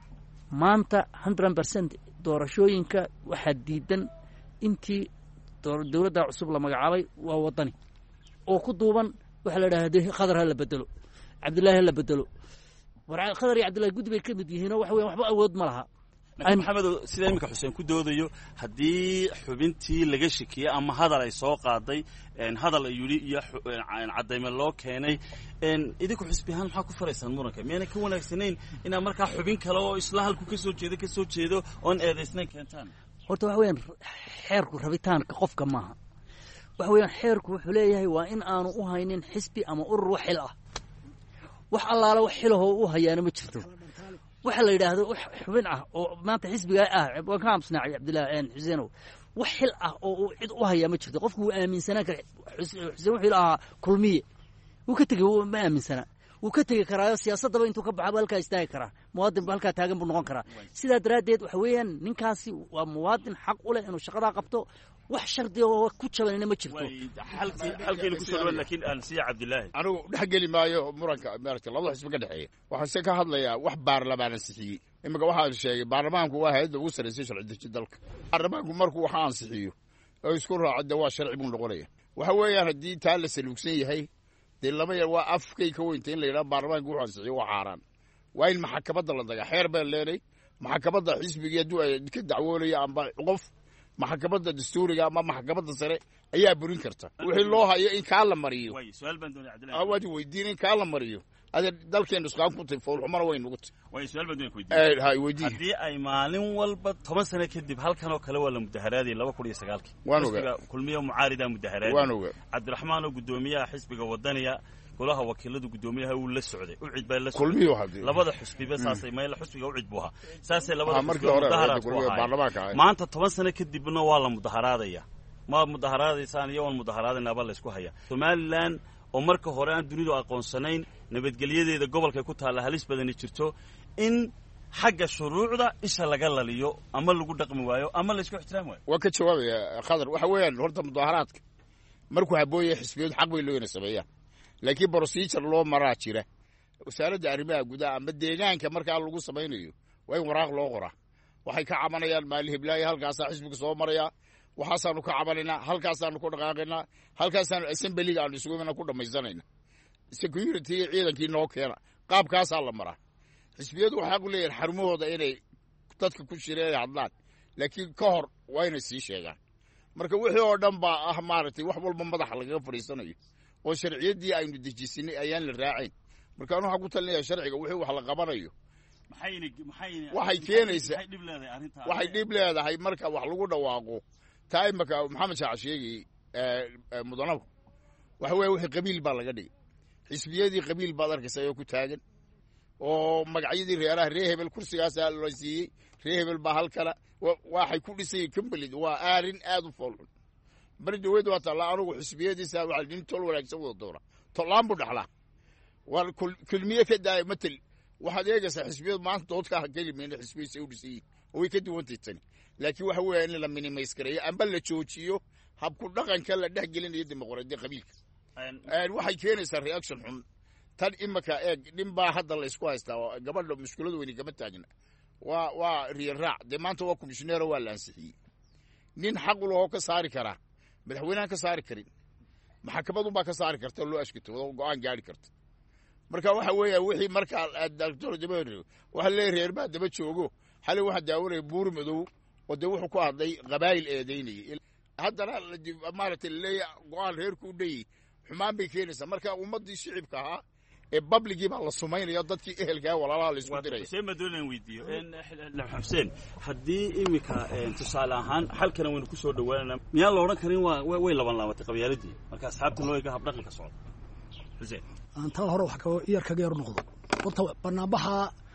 [SPEAKER 6] maanta hundred percent doorashooyinka waxaa diidan intii dowladda cusub la magacaabay waa waddani oo ku duuban waxaa la idhahda khadar ha la bedelo cabdullaahi ha la bedelo war khadar iyo cabdullahi guddi bay ka mid yihiinoo waxa weyan waxba awood ma laha
[SPEAKER 9] maxamed sida iminka xuseen ku doodayo haddii xubintii laga shakiyey ama hadal ay soo qaaday hadal ay yidhi iyo caddayme loo keenay idinku xisbi ahaan maxaa ku faraysaan muranka miyayna ka wanaagsanayn inaad markaa xubin kale oo isla halku ka soo jeedo ka soo jeedo oon eedaysnayn keentaan
[SPEAKER 6] horta waxa weeyaan xeerku rabitaanka qofka maaha waxa weeyaan xeerku wuxuu leeyahay waa in aanu u haynin xisbi ama urur wax xil ah wax allaala wax xilahoo u hayaana ma jirto waxa la yidhaahdo wax xubin ah oo maanta xisbigaa ah waan ka aamusnaacay cabdillaahi xuseenow wax xil ah oo uu cid u hayaa ma jirto qofku wuu aaminsanaan kara xuseen wuxuu ahaa kulmiye wuu ka tegey ma aaminsana wuu ka tegi karaayo siyaasaddaba intuu ka baxaba halkaa istaagi karaa muwaadin ba halkaa taagan buu noqon karaa sidaa daraaddeed waxa weeyaan ninkaasi waa muwaadin xaq u leh inuu shaqadaa qabto wax shardi oo ku jabanina ma jirto
[SPEAKER 9] halkeenu ku soo dhawaad laakiin aan siya cabdillaahi
[SPEAKER 5] anigu dhex geli maayo muranka maaragtay labada xisbi ka dhexeeya waxaan se ka hadlayaa wax baarlamaan ansixiyey imika waxaa sheegay baarlamaanku waa hayadda ugu sarraysay sharci deji dalka baarlamaanku markuu waxa ansixiyo oo isku raaco dee waa sharci buu noqonaya waxa weeyaan haddii taa la saluugsan yahay dee lama yar waa afkay ka weynta in la yidhaha baarlamaanku wuxuu ansixiyo waa xaaraan waa in maxakamadda la daga xeer baan leenay maxakamadda xisbigii hadduu ay ka dacwoonaya amba qof maxkamadda dastuuriga ama maxkamadda sare ayaa burin karta wixii loo hayo in kaa la mariyo waad weydiin in kaa la mariyo ade dalkeenu iskaan ku tahay foolxumana way nugu tahay
[SPEAKER 9] haddii ay maalin walba toban sano kadib halkan oo kale waa la mudaharaadiyay laba kun iyo sagaalkii xisbiga kulmiya mucaarida mudaharaadiyay cabdiraxmaan oo guddoomiyaha xisbiga wadaniya golaha wakiilada guddoomiyaha uu la socday u cid baa la socday labada xusbiba saasay meel xusbiga u cid buu ahaa saasay labada xusbiga maanta toban sano kadibna waa la mudaharaadaya ma mudaharaadaysaan iyo waan mudaharaadayna baa la isku haya Somaliland oo marka hore aan dunidu aqoonsanayn nabadgelyadeeda gobolka ku taala halis badani jirto in xagga shuruucda isha laga laliyo ama lagu dhaqmi waayo ama la isku ixtiraam waayo
[SPEAKER 5] waa ka jawaabaya khadar waxa weeyaan horta mudaharaadka markuu habooyay xisbiyadu xaq bay loo sameeyaan laakiin procedure loo maraa jira wasaaradda arrimaha gudaha ama deegaanka markaa lagu samaynayo waa in waraaq loo qoraa waxay ka cabanayaan maali hiblaayo halkaasaa xisbiga soo maraya waxaasaanu ka cabanaynaa halkaasaanu ku dhaqaaqaynaa halkaasaanu assemblyga aanu isugu imana ku dhammaysanayna security ciidankii noo keena qaabkaasaa la maraa xisbiyadu waxay xaq u leeyihin xarumahooda inay dadka ku shireen hadlaan laakiin ka hor waa inay sii sheegaan marka wixii oo dhan baa ah maaragtay wax walba madaxa lagaga fadhiisanayo oo sharciyaddii aynu dejisinay ayaan la raacayn marka anu waxaan ku talinayaa sharciga wixii wax la qabanayo waxay keenaysaa waxay dhib leedahay marka wax lagu dhawaaqo taa imaka maxamed shaac sheegay mudanabku waxa weeye wixii qabiil baa laga dhigay xisbiyadii qabiil baad arkaysa oo ku taagan oo magacyadii reeraha ree hebel kursigaasaa la siiyey ree hebel baa halkana waxay ku dhisay kambalid waa aarin aad u foolxun bari dhaweyd waa taallaa anugu xisbiyadiisa waxaa nin tol wanaagsan wada doona tollaan buu dhaxlaa waa kulmiye ka daaya matel waxaad eegaysaa xisbiyadu maanta doodkaa kelimayna xisbiyadiisa u dhisayiin oo way ka duwantay tani laakiin waxa weeya in la minimays gareeyo amba la joojiyo habku dhaqanka la dhex gelinayo dimuqraadiya qabiilka waxay keenaysaa reaction xun tan imaka eeg nin baa hadda la isku haystaa gabadha mushkiladu weyni kama taagna waa waa riyan raac dee maanta waa komishineero waa la ansixiyey nin xaq u lahoo ka saari karaa madaxweynehan ka saari karin maxkamadun baa ka saari karta loo ashkito go-aan gaari karta marka waxa weeya wixii markaa doctor daba waxa leeyahay reer baa daba joogo xalay waxa daawanaya buur madow oo dee wuxuu ku hadlay qabaayil eedaynayay haddana maaragtay leeyahay go-aan reerku u dhayay xumaan bay keenaysaa marka ummaddii shicibka ahaa ee babligii baa la sumaynaya dadkii ehelkaa walaalaha la isku diraya
[SPEAKER 9] xuseen ma doonaan weydiiyo xuseen haddii imika tusaale ahaan xalkana waynu ku soo dhawaanana miyaan la odhan karin waa way laban laabatay qabyaaladii marka asxaabta loo eega habdhaqanka socda xuseen
[SPEAKER 4] aan taa hore wax ka yar kaga yar noqdo horta banaanbaxa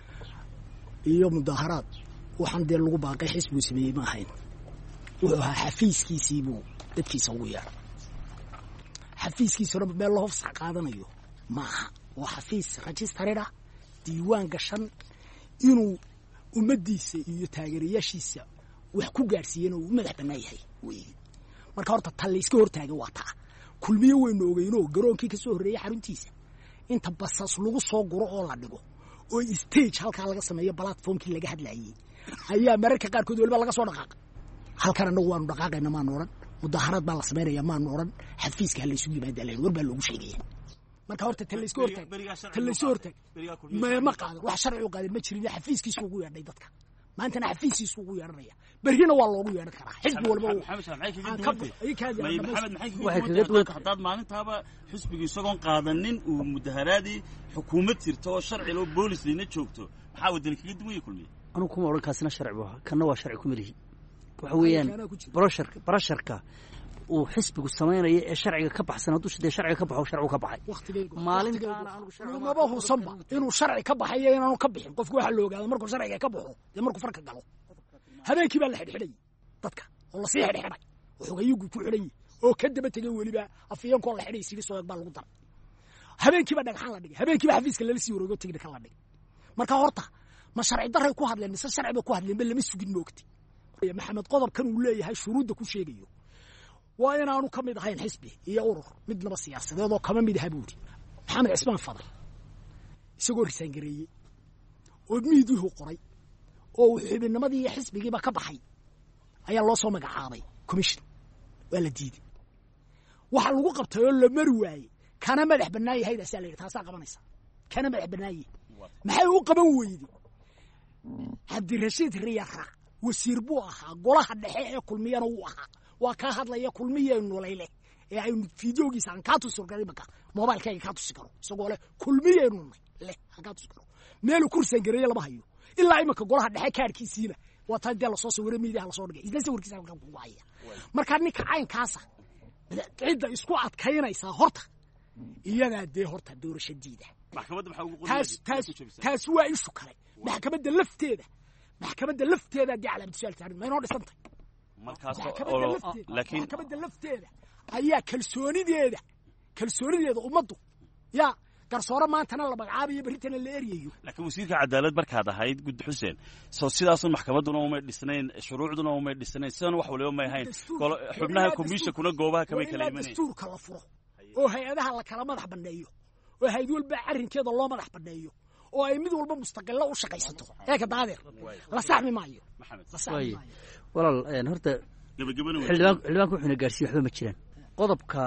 [SPEAKER 4] iyo mudaharaad waxaan dee lagu baaqay xisbigu sameeyey ma ahayn wuxuu ahaa xafiiskiisiibuu dadkiisa ugu yeedhay xafiiskiisuna meel loo hofsax qaadanayo ma aha waa xafiis registered ah diiwaan gashan inuu ummaddiisa iyo taageerayaashiisa wax ku gaadhsiiyana uu madax bannaan yahay wey marka horta ta layska hortaagay waa taa kulmiye waynu ogeynoo garoonkii ka soo horreeyey xaruntiisa inta basas lagu soo guro oo la dhigo oo stage halkaa laga sameeyo platformkii laga hadlaayey ayaa mararka qaarkood weliba laga soo dhaqaaqa halkan annagu waanu dhaqaaqayna maanu odhan mudaharaad baa la samaynaya maanu odhan xafiiska ha laysugu yimaada len war baa loogu sheegaya marka horta ta layska hortaag ta layska hortaag ma qaadan wax sharci u qaadan ma jirin xafiiskiisu ugu yeedhay dadka maantana xafiisiisu ugu yeedhanaya berrina waa loogu yeedhan karaa xisbi walba
[SPEAKER 9] haddaad maalintaaba xisbiga isagoon qaadanin uu mudaharaadii xukuumad jirto oo sharci loo boolis lina joogto maxaa wadani kaga duwan yahay kulmiye
[SPEAKER 6] anugu kuma odhan kaasina sharci buu ahaa kanna waa sharci kuma lihi waxa weeyaan barasharka barasharka uu xisbigu samaynayo ee sharciga ka baxsan hadduu sidee sharciga ka baxo sharcigu ka baxay
[SPEAKER 4] maalinmaba husanba inuu sharci ka baxayo inaanu ka bixin qofku waxaa la ogaada markuu sharciga ka baxo dee markuu farka galo habeenkii baa la xidhxidhayay dadka oo lasii xidhxidhay oo xogayugu ku xidhan yahay oo ka daba tegay weliba afiyeenkoo la xidhay sidii soo eg baa lagu daray habeenkiiba dhagxaan la dhigay habeenkiiba xafiiska lala sii wareego tignika la dhigay marka horta ma sharci daray ku hadleen mise sharci bay ku hadleen ba lama sugin moogti maxamed qodobkan uu leeyahay shuruudda ku sheegayo waa inaanu ka mid ahayn xisbi iyo urur midnaba siyaasadeed oo kama mid aha buuri maxamed cismaan fadal isagoo risaangareeyey oo miidiihu qoray oo uu xubinnimadii iyo xisbigiiba ka baxay ayaa loo soo magacaabay commission waa la diiday waxa lagu qabtay oo la mari waayey kana madax bannaan yahay asaa la yidhi taasaa qabanaysa kana madax bannaan yahay maxay u qaban weyday cabdirashiid riyara wasiir buu ahaa golaha dhexe ee kulmiyana wuu ahaa waa kaa hadlaya kulmiyeynu layle ee aynu fideogiisa aan kaa tusi karo imaka moobaylkayga kaa tusi karo isagoo leh kulmiyeynu leh aan kaa tusi karo meelu kursan gareeye lama hayo ilaa imaka golaha dhexe kaarkiisiina waa taa dee lasoo sawiro miidiyaha lasoo dhigay isla sawirkiisa halkan kugu haya markaa ninka caynkaasa cidda isku adkaynaysaa horta iyagaa dee horta doorashadiida taas taas taas waa ishu kale maxkamadda lafteeda maxkamadda lafteeda dee calaamad su'aal saarin ma inoo dhisantay maxkamadda lafteeda ayaa kalsoonideeda kalsoonideeda ummaddu yaa garsoore maantana la magacaabayo berritana la eryayo
[SPEAKER 9] laakiin wasiirka cadaalad markaad ahayd guddi xuseen soo sidaasun maxkamadduna umay dhisnayn shuruucduna umay dhisnayn sidan wax waliba may hayn xubnaha komishinkuna goobaha kamay kala imanayn
[SPEAKER 4] dastuurka la furo oo hay-adaha la kala madax banneeyo oo hay-ad walba arrinkeeda loo madax banneeyo oo ay mid walba mustaqillo u shaqaysato eeka daadeer la saxmi maayo
[SPEAKER 6] walaal horta xildhibaan xildhibaanku wuxuuna gaarsiiye waxba ma jiraan qodobka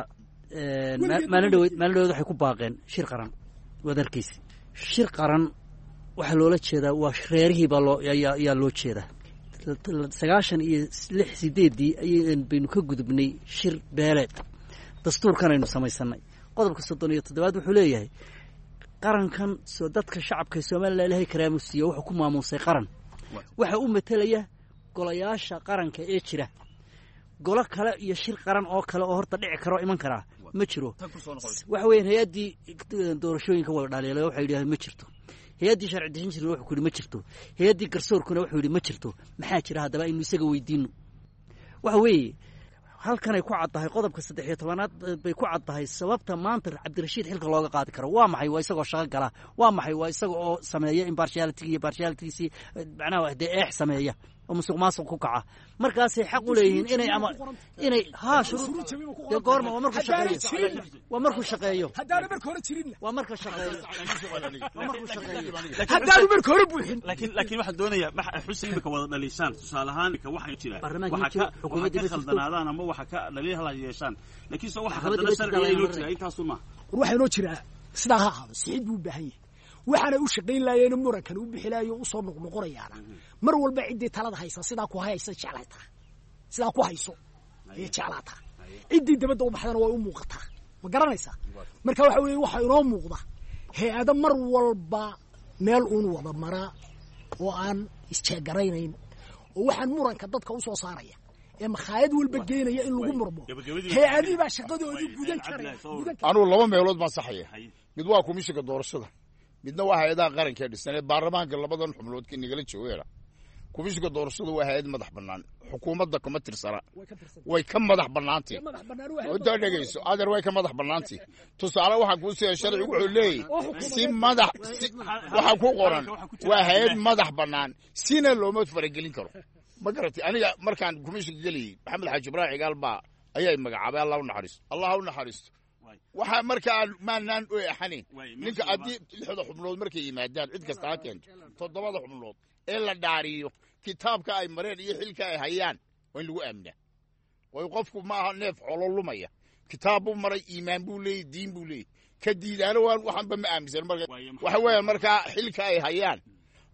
[SPEAKER 6] maalin dhaweed maalin dhaweed waxay ku baaqeen shir qaran waad arkaysa shir qaran waxaa loola jeedaa waa reerihii baa loo ayaa ayaa loo jeedaa sagaashan iyo lix sideeddii ay baynu ka gudubnay shir beeleed dastuurkan aynu samaysanay qodobka soddon iyo toddobaad wuxuu leeyahay qarankan soo dadka shacabka Soomaaliya ilaahay karaamu siiyo wuxuu ku maamuusay qaran waxa uu metelaya golayaasha qaranka ee jira golo kale iyo shir qaran oo kale oo horta dhici karo iman kara ma jiro waxa weeyaan hay'adii doorashooyinka wada dhaliilay waxa yidhaahdeen ma jirto hay'adii sharci dejin jirtay wuxuu ku yidhi ma jirto hay'adii garsoorkuna wuxuu yidhi ma jirto maxaa jira haddaba inuu isaga weydiino waxa weeye halkan ay ku caddahay qodobka saddex iyo tobanaad bay ku caddahay sababta maanta cabdirashiid xilka looga qaadi karo waa maxay waa isagoo shaqo gala waa maxay waa isaga oo sameeya impartiality iyo partiality macnaha dee eex sameeya oo musuq maasuq ku kaca markaasay xaq u leeyihiin inay ama inay haa shuruud dee goorma waa markuu shaqeeyo waa markuu shaqeeyo
[SPEAKER 4] haddaana marka hore jirin
[SPEAKER 6] waa marka shaqeeyo waa markuu shaqeeyo
[SPEAKER 4] haddaana marka hore buuxin
[SPEAKER 9] laakiin laakiin waxaan doonayaa xusin imika wada dhaliishaan tusaale ahaan waxa jira waxa ka xukuumadda khaldanaadaan ama waxa ka dhaliilaha yeeshaan laakiin soo waxa khaldana sharciga inuu jira intaas uma
[SPEAKER 4] waxa inoo jira sidaa ha ahaado sixid buu baahan yahay waxaana u shaqayn laayeen murankan u bixilaayo u soo noqnoqonayaana mar walba ciddii talada haysa sidaa ku haysa jeclaytaa sidaa ku hayso ee jeclaataa ciddii dabadda u baxdana way u muuqataa ma garanaysaa marka waxa weeye waxa inoo muuqda hay-ada mar walba meel uun wada maraa oo aan isjeegaraynayn oo waxaan muranka dadka u soo saaraya ee makhaayad walba geenaya in lagu murmo hay-adii baa shaqadoodii gudan karaya
[SPEAKER 5] anugu laba meelood baan saxaya mid waa komishinka doorashada midna waa hay-adaha qaranka ee dhisan ee baarlamaanka labadan xubnood ka nagala joogeera komishinka doorashadu waa hay-ad madax bannaan xukuumadda kama tirsana way ka madax bannaantay waddaa dhegayso adeer way ka madax bannaantay tusaale waxaa kuu siya sharcigu wuxuu leeyahy si madax waxaa ku qoran waa hay-ad madax bannaan sina looma faragelin karo ma garatay aniga markaan komishinka gelayay maxamed xaaji ibraahim cigaal baa ayaa magacaabay allah u naxariisto allah u naxariisto waxa markaa maanaan u eexanayn ninka haddii lixda xubnood markay yimaadaan cid kasta ha keento toddobada xubnood ee la dhaariyo kitaabka ay mareen iyo xilka ay hayaan waa in lagu aaminaa way qofku maaha neef xolo lumaya kitaab buu maray iimaan buu leeyahy diin buu leeyahy ka diidaana waan waxanba ma aaminsan marka waxa weeyaan markaa xilka ay hayaan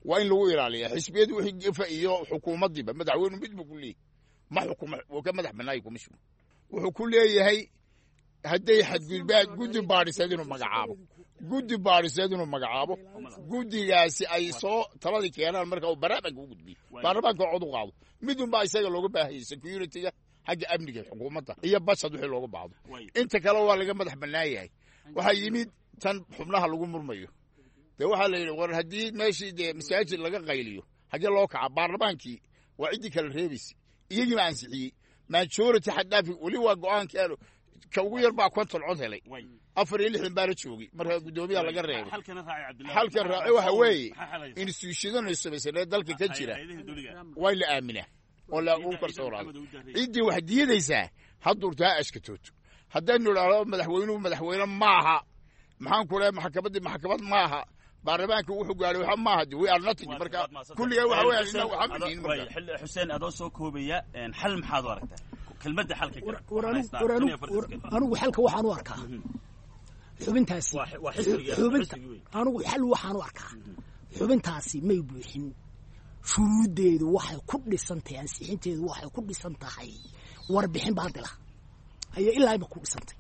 [SPEAKER 5] waa in lagu ilaaliyaa xisbiyadu wixii gefa iyo xukuumaddiiba madaxweynu mid buu ku leeyahay ma xukuma wuu ka madax bannaayay commission wuxuu ku leeyahay hadday xadgudbaan guddi baadhiseed inuu magacaabo guddi baadhiseed inuu magacaabo guddigaasi ay soo taladii keenaan marka uu baarlamaanka u gudbiyo baarlamaanka cod u qaado midunbaa isaga looga baahayay security-ga xagga amniga xukuumadda iyo bashad wixii looga baahdo inta kale waa laga madax bannaan yahay waxaa yimid tan xubnaha lagu murmayo dee waxaa la yidhi war haddii meeshii dee masaajid laga qayliyo haggee loo kaca baarlamaankii waa ciddii kala reebaysa iyagiiba ansixiyey majority xaddaafi weli waa go-aankeenu ka ugu yar baa konton cod helay afar iyo lixdan baa la joogay marka guddoomiyaha laga reebay xalkan raaci waxa weeye instituushyadan samaysanee dalka ka jira waa in la aaminaa oo lagu kalsoonaado ciddii wax diidaysaa haddurtaa ashkatooto haddaynu idhaahdo madaxweynuhu madaxweyne maaha maxaan ku leehay maxkamaddii maxkamad maaha baarlamaanka wuxuu gaadhay waxa maaha de we are nothing marka kulligaa waxa weeyaan inna waxa midhiin marka
[SPEAKER 9] xuseen adoo soo koobaya xal maxaad u aragtaa kelmadda xalka
[SPEAKER 4] anigu xalka waxaan u arkaa xubintaasi anigu xal waxaan u arkaa xubintaasi may buuxin shuruuddeedu waxay ku dhisan tahay ansixinteedu waxay ku dhisan tahay warbixin baadila ayay ilaa ima ku dhisantay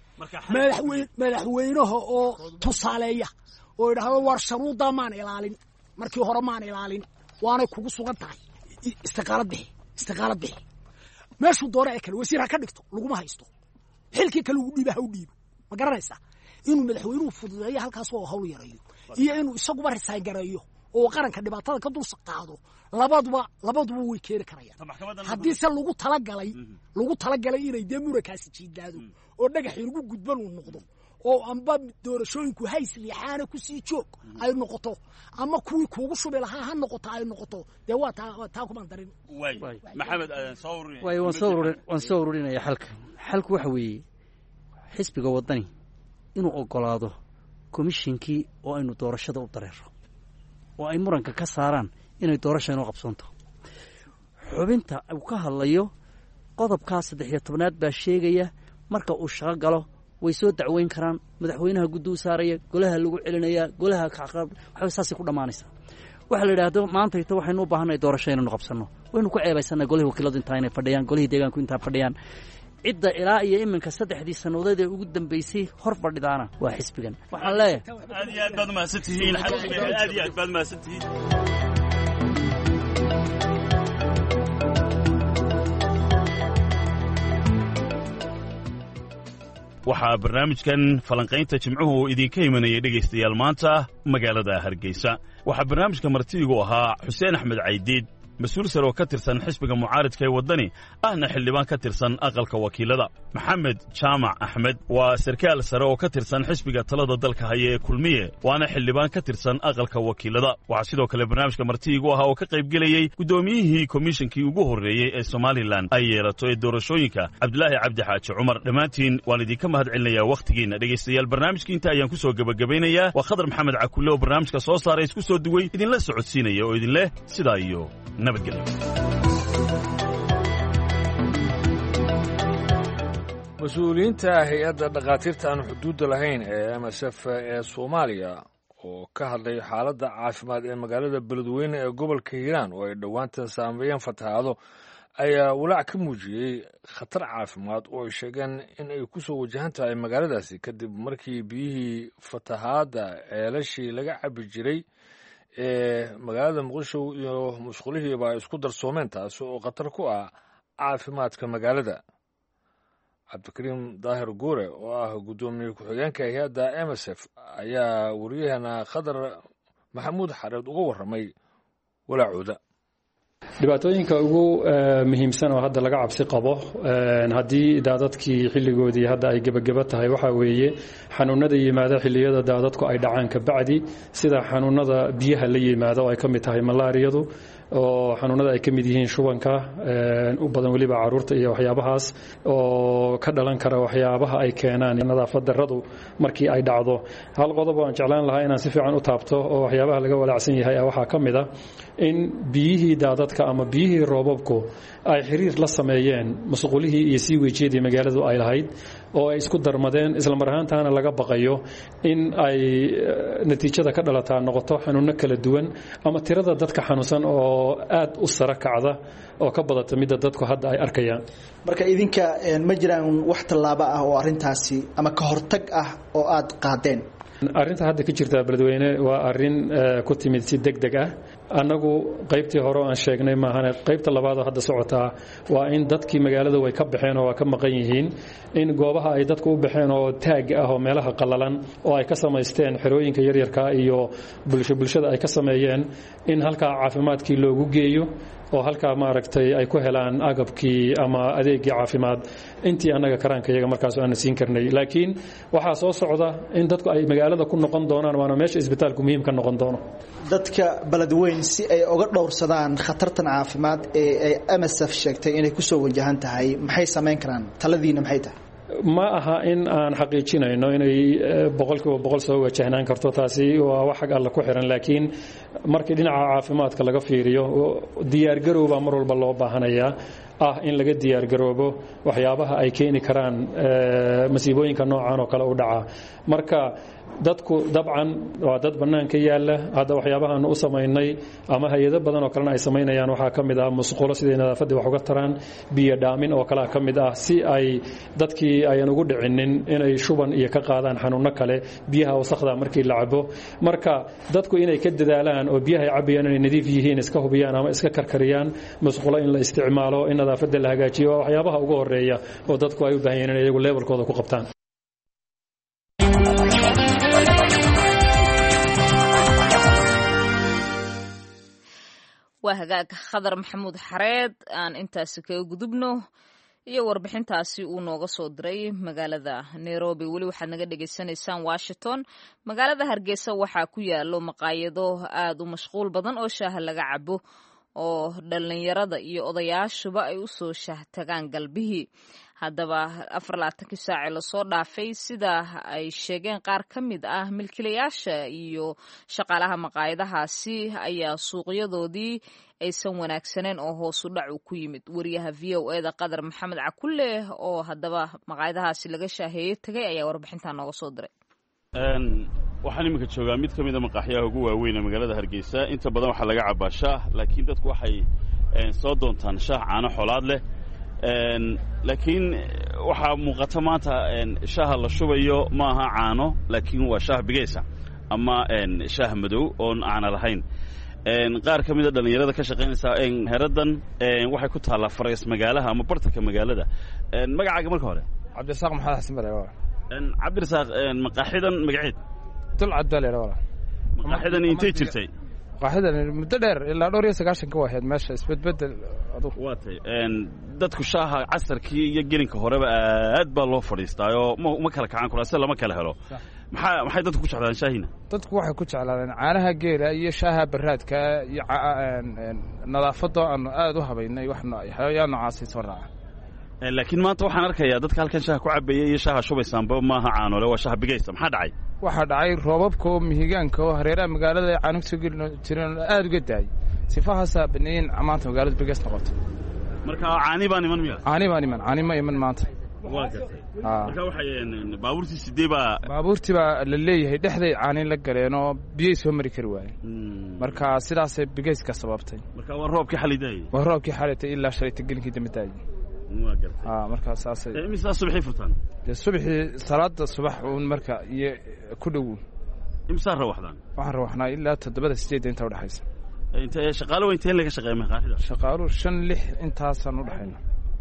[SPEAKER 4] madaxweynaha oo tusaaleeya oo idhaahdo war sharuuddaa maan ilaalin markii hore maan ilaalin waanay kugu sugan tahay istiqaalad bixi istiqaalad bixi meeshuu doona ee kale wasiir ha ka dhigto laguma haysto xilkii kale ugu dhiiba ha u dhiibo ma garanaysaa inuu madaxweynuhu fududeeyo halkaas oo hawl yarayo iyo inuu isaguba risaan gareeyo oo qaranka dhibaatada ka dul qaado labaduba labaduba way keeni karayaan haddii se lagu talagalay lagu talagalay inay dee murankaasi jiidaado oo dhagax lagu gudban uu noqdo oo amba doorashooyinku hays liixaana ku sii joog ay noqoto ama kuwii kuugu shubi lahaa ha noqoto ay noqoto dee waa taa taa kumaan darin
[SPEAKER 9] maxamed soo ururin
[SPEAKER 6] way waan soo ururin waan soo ururinaya xalka xalku waxa weeye xisbiga wadani inuu ogolaado komishinkii oo aynu doorashada u dareero oo ay muranka ka saaraan inay doorasho inoo qabsoonto xubinta uu ka hadlayo qodobkaa saddex iyo tobnaad baa sheegaya marka uu shaqo galo way soo dacweyn karaan madaxweynaha guddi u saaraya golaha lagu celinayaa golaha kacqab waxay saasay ku dhammaanaysaa waxa la yidhaahdo maanta ita waxaynu u baahannahay doorasho inaynu qabsanno waynu ku ceebaysannahay golihii wakiiladu intaa inay fadhiyaan golihii deegaanku intaa fadhiyaan cidda ilaa iyo iminka saddexdii sannadood ee ugu dambaysay hor fadhidaana waa xisbigan waxaan leeyahay
[SPEAKER 9] aad iyo aad baad umahadsantihiin aad iyo aad baad umahadsantihiin waxaa barnaamijkan falanqaynta jimcuhu idinka imanayay dhegaystayaal maanta magaalada hargeysa waxaa barnaamijka martidigu ahaa xuseen axmed caydiid mas-uul sare oo ka tirsan xisbiga mucaaridka ee waddani ahna xildhibaan ka tirsan aqalka wakiilada maxamed jaamac axmed waa sarkaal sare oo ka tirsan xisbiga talada dalka haya ee kulmiye waana xildhibaan ka tirsan aqalka wakiilada waxaa sidoo kale barnaamijka martidigu ahaa oo ka qaybgelayey guddoomiyihii komishinkii ugu horreeyey ee somalilan ay yeelato ee doorashooyinka cabdilaahi cabdi xaaji cumar dhammaantiin waan idinka mahad celinayaa wakhtigiinna dhegaystayaal barnaamijkii inta ayaan ku soo gebagabaynayaa waa khadar maxamed cakulle oo barnaamijka soo saaray isku soo duway idinla socodsiinaya oo idin leh sidaa iyo nabadgelyo
[SPEAKER 2] mas-uuliyiinta hay-adda dhakhaatiirta aan xuduudda lahayn ee m s f ee soomaaliya oo ka hadlay xaaladda caafimaad ee magaalada beledweyne ee gobolka hiiraan oo ay dhowaantan saameeyeen fatahaado ayaa walaac ka muujiyey khatar caafimaad oo ay sheegeen in ay ku soo wajahan tahay magaaladaasi kadib markii biyihii fatahaadda ceelashii laga cabi jiray ee magaalada muqdisho iyo musqulihiiba ay isku darsoomeen taasi oo khatar ku ah caafimaadka magaalada cabdikariim daahir guure oo ah guddoomiye ku-xigeenka hay-adda m s f ayaa wariyahana khadar maxamuud xareed uga warramay walaacooda
[SPEAKER 10] dhibaatooyinka ugu muhiimsan oo hadda laga cabsi qabo haddii daadadkii xilligoodii hadda ay gebageba tahay waxaa weeye xanuunada yimaada xilliyada daadadku ay dhacaan ka bacdi sida xanuunada biyaha la yimaada oo ay ka mid tahay malaariyadu oo xanuunada ay ka mid yihiin shubanka u badan weliba caruurta iyo waxyaabahaas oo ka dhalan kara waxyaabaha ay keenaan nadaafad darradu markii ay dhacdo hal qodob oo aan jeclaan lahaa inaan si fiican u taabto oo waxyaabaha laga walaacsan yahay waxaa ka mid a in biyihii daadadka daadadka ama biyihii roobabku ay xiriir la sameeyeen musqulihii iyo sii weejiyadii magaaladu ay lahayd oo ay isku darmadeen isla mar ahaantaana laga baqayo in ay natiijada ka dhalataa noqoto xanuuno kala duwan ama tirada dadka xanuunsan oo aad u sara kacda oo ka badata midda dadku hadda ay arkayaan
[SPEAKER 11] marka idinka ma jiraan wax tallaabo ah oo arrintaasi ama ka hortag ah oo aad qaadeen
[SPEAKER 10] arrinta hadda ka jirta beledweyne waa arrin ku timid si degdeg ah annagu qaybtii hore aan sheegnay maahane qaybta labaad oo hadda socotaa waa in dadkii magaalada way ka baxeen oo waa ka maqan yihiin in goobaha ay dadku u baxeen oo taag ah oo meelaha qallalan oo ay ka samaysteen xerooyinka yaryarka iyo bulsho bulshada ay ka sameeyeen in halkaa caafimaadkii loogu geeyo oo halkaa maaragtay ay ku helaan agabkii ama adeegii caafimaad intii annaga karaanka iyaga markaas aan siin karnay laakiin waxaa soo socda in dadku ay magaalada ku noqon doonaan waana meesha isbitaalku muhiim ka noqon doono
[SPEAKER 11] dadka beledweyn si ay uga dhowrsadaan khatartan caafimaad ee ay M S F sheegtay inay ku soo wajahan tahay maxay samayn karaan taladiina maxay tahay
[SPEAKER 10] ma aha in aan xaqiijinayno inay boqolkiiba boqol soo wajahnaan karto taasi waa wax xag alla ku xiran laakiin markii dhinaca caafimaadka laga fiiriyo diyaargarow baa mar walba loo baahanayaa ah in laga diyaargaroobo waxyaabaha ay keeni karaan masiibooyinka noocan oo kale u dhaca marka dadku dabcan waa dad bannaanka yaalla hadda waxyaabahaanu u samaynay ama hay-ado badan oo kalena ay samaynayaan waxaa ka mid ah musqulo siday nadaafaddii wax uga taraan biyo dhaamin oo kalea ka mid ah si ay dadkii ayan ugu dhicinin inay shuban iyo ka qaadaan xanuunno kale biyaha wasakhda markii la cabo marka dadku inay ka dadaalaan oo biyaha ay cabayaan inay nadiif yihiin iska hubiyaan ama iska karkariyaan musqulo in la isticmaalo in nadaafadda la hagaajiyo waa waxyaabaha ugu horeeya oo dadku ay u baahan yihiin inay iyagu levelkooda ku qabtaan
[SPEAKER 3] waa hagaag khadar maxamuud xareed aan intaasi kaga gudubno iyo warbixintaasi uu nooga soo diray magaalada nairobi weli waxaad naga dhegaysanaysaan washington magaalada hargeysa waxaa ku yaalo maqaayado aad u mashquul badan oo shaaha laga cabo oo dhallinyarada iyo odayaashuba ay u soo shaahtagaan galbihii haddaba afar labaatankii saace lasoo dhaafay sida ay sheegeen qaar ka mid ah milkiilayaasha iyo shaqaalaha maqaayadahaasi ayaa suuqyadoodii aysan wanaagsaneen oo hoosu dhac uu ku yimid wariyaha v o eda qadar maxamed cakulle oo haddaba maqaayadahaasi laga shaaheeyey tagay ayaa warbixintaa nooga soo diray
[SPEAKER 9] waxaan iminka joogaa mid ka mida maqaaxyaha ugu waaweyn ee magaalada hargeysa inta badan waxaa laga cabaa shaah laakiin dadku waxay soo doontaan shaah caano xolaad leh laakiin waxaa muuqata maanta shaaha la shubayo ma aha caano laakiin waa shaah bigeysa ama shaah madow oon caana lahayn qaar ka mida dhallinyarada ka shaqaynaysa heradan waxay ku taallaa farays magaalaha ama bartanka magaalada magacaaga marka hore
[SPEAKER 12] cabdirasaaq maxamed xasan bare
[SPEAKER 9] cabdirasaaq maqaaxidan magaceed
[SPEAKER 12] dulcad baa leedahay walaal
[SPEAKER 9] maqaaxidan intay jirtay
[SPEAKER 12] maqaaxidan muddo dheer ilaa dhowr iyo sagaashan ka waheed meesha isbedbedel adugu
[SPEAKER 9] waatay dadku shaaha casarkii iyo gelinka horeba aad baa loo fadhiistaayoo ma kala kacaan kuraase lama kala helo maxaa maxay dadku ku jeclaadeen shaahina
[SPEAKER 12] dadku waxay ku jeclaadeen caanaha geela iyo shaaha baraadka iyo nadaafadda aanu aad u habaynay wax yaa noocaasay soo raaca
[SPEAKER 9] laakiin maanta waxaan arkayaa dadka halkan shaaha ku cabeeya iyo shaaha shubaysaanba maaha caanole waa shaah bigaysta maxaa dhacay
[SPEAKER 12] waxaa dhacay roobabka oo mihigaanka oo hareeraha magaalada ay caanug soo geli jireen aad uga daayay sifahaasaa baneeyeen maanta magaalada bigays noqotay
[SPEAKER 9] marka caani baan iman miya
[SPEAKER 12] caani baan iman caani ma iman maanta
[SPEAKER 9] waa gartay marka waxay baabuurtii sidee baa
[SPEAKER 12] baabuurtii baa la leeyahay dhexday caani la galeen oo biyay soo mari kari waayeen marka sidaasay bigayska sababtay
[SPEAKER 9] marka waa roobkii xalay daayay
[SPEAKER 12] waa roobkii xalay ilaa shalayta gelinkii dambe daayay
[SPEAKER 9] waa gartay
[SPEAKER 12] ah marka saasay
[SPEAKER 9] imisa subaxii furtaan
[SPEAKER 12] subaxii salaada subax uun marka iyo ku dhow
[SPEAKER 9] imisa rawaxdaan
[SPEAKER 12] waxaan rawaxnaa ilaa toddobada sideed inta u dhaxaysa
[SPEAKER 9] inta shaqaalo weynteen laga shaqeeyo maqaaxida
[SPEAKER 12] shaqaalo shan lix intaasan u dhaxayna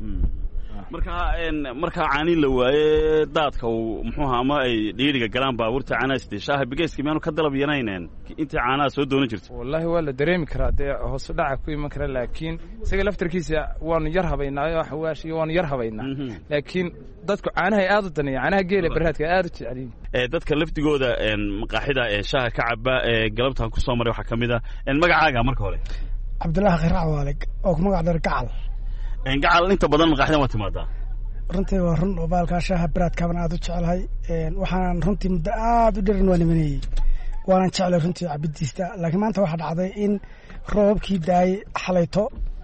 [SPEAKER 9] marka marka caani la waaye daadka uu muxuu ahaa ama ay dhiiriga galaan baabuurta caanaasta shaaha bigeyska miyaanu ka dalab yanayneen intii caanaha soo doonan jirta
[SPEAKER 12] wallahi waa la dareemi karaa dee hoos u dhaca ku iman kara laakiin isaga laftarkiisa waanu yar habaynaa xawaash iyo waanu yar habaynaa laakiin dadku caanaha aad u daneeya caanaha geela baraadka aad u jeceliin
[SPEAKER 9] ee dadka laftigooda maqaaxida ee shaaha ka caba ee galabtan ku soo maray waxa kamid ah magacaaga marka hore
[SPEAKER 13] cabdullaahi khirac waalig oo ku magac dheer gacal
[SPEAKER 9] gacal inta badan maqaaxidan waa timaadaa
[SPEAKER 13] runtii waa run oo baalkaa shaaha baraadkaaban aad u jecelahay waxaan runtii muddo aad u dheran waa nimaneeyey waanan jeclay runtii cabidiista laakiin maanta waxaa dhacday in roobabkii daayay xalayto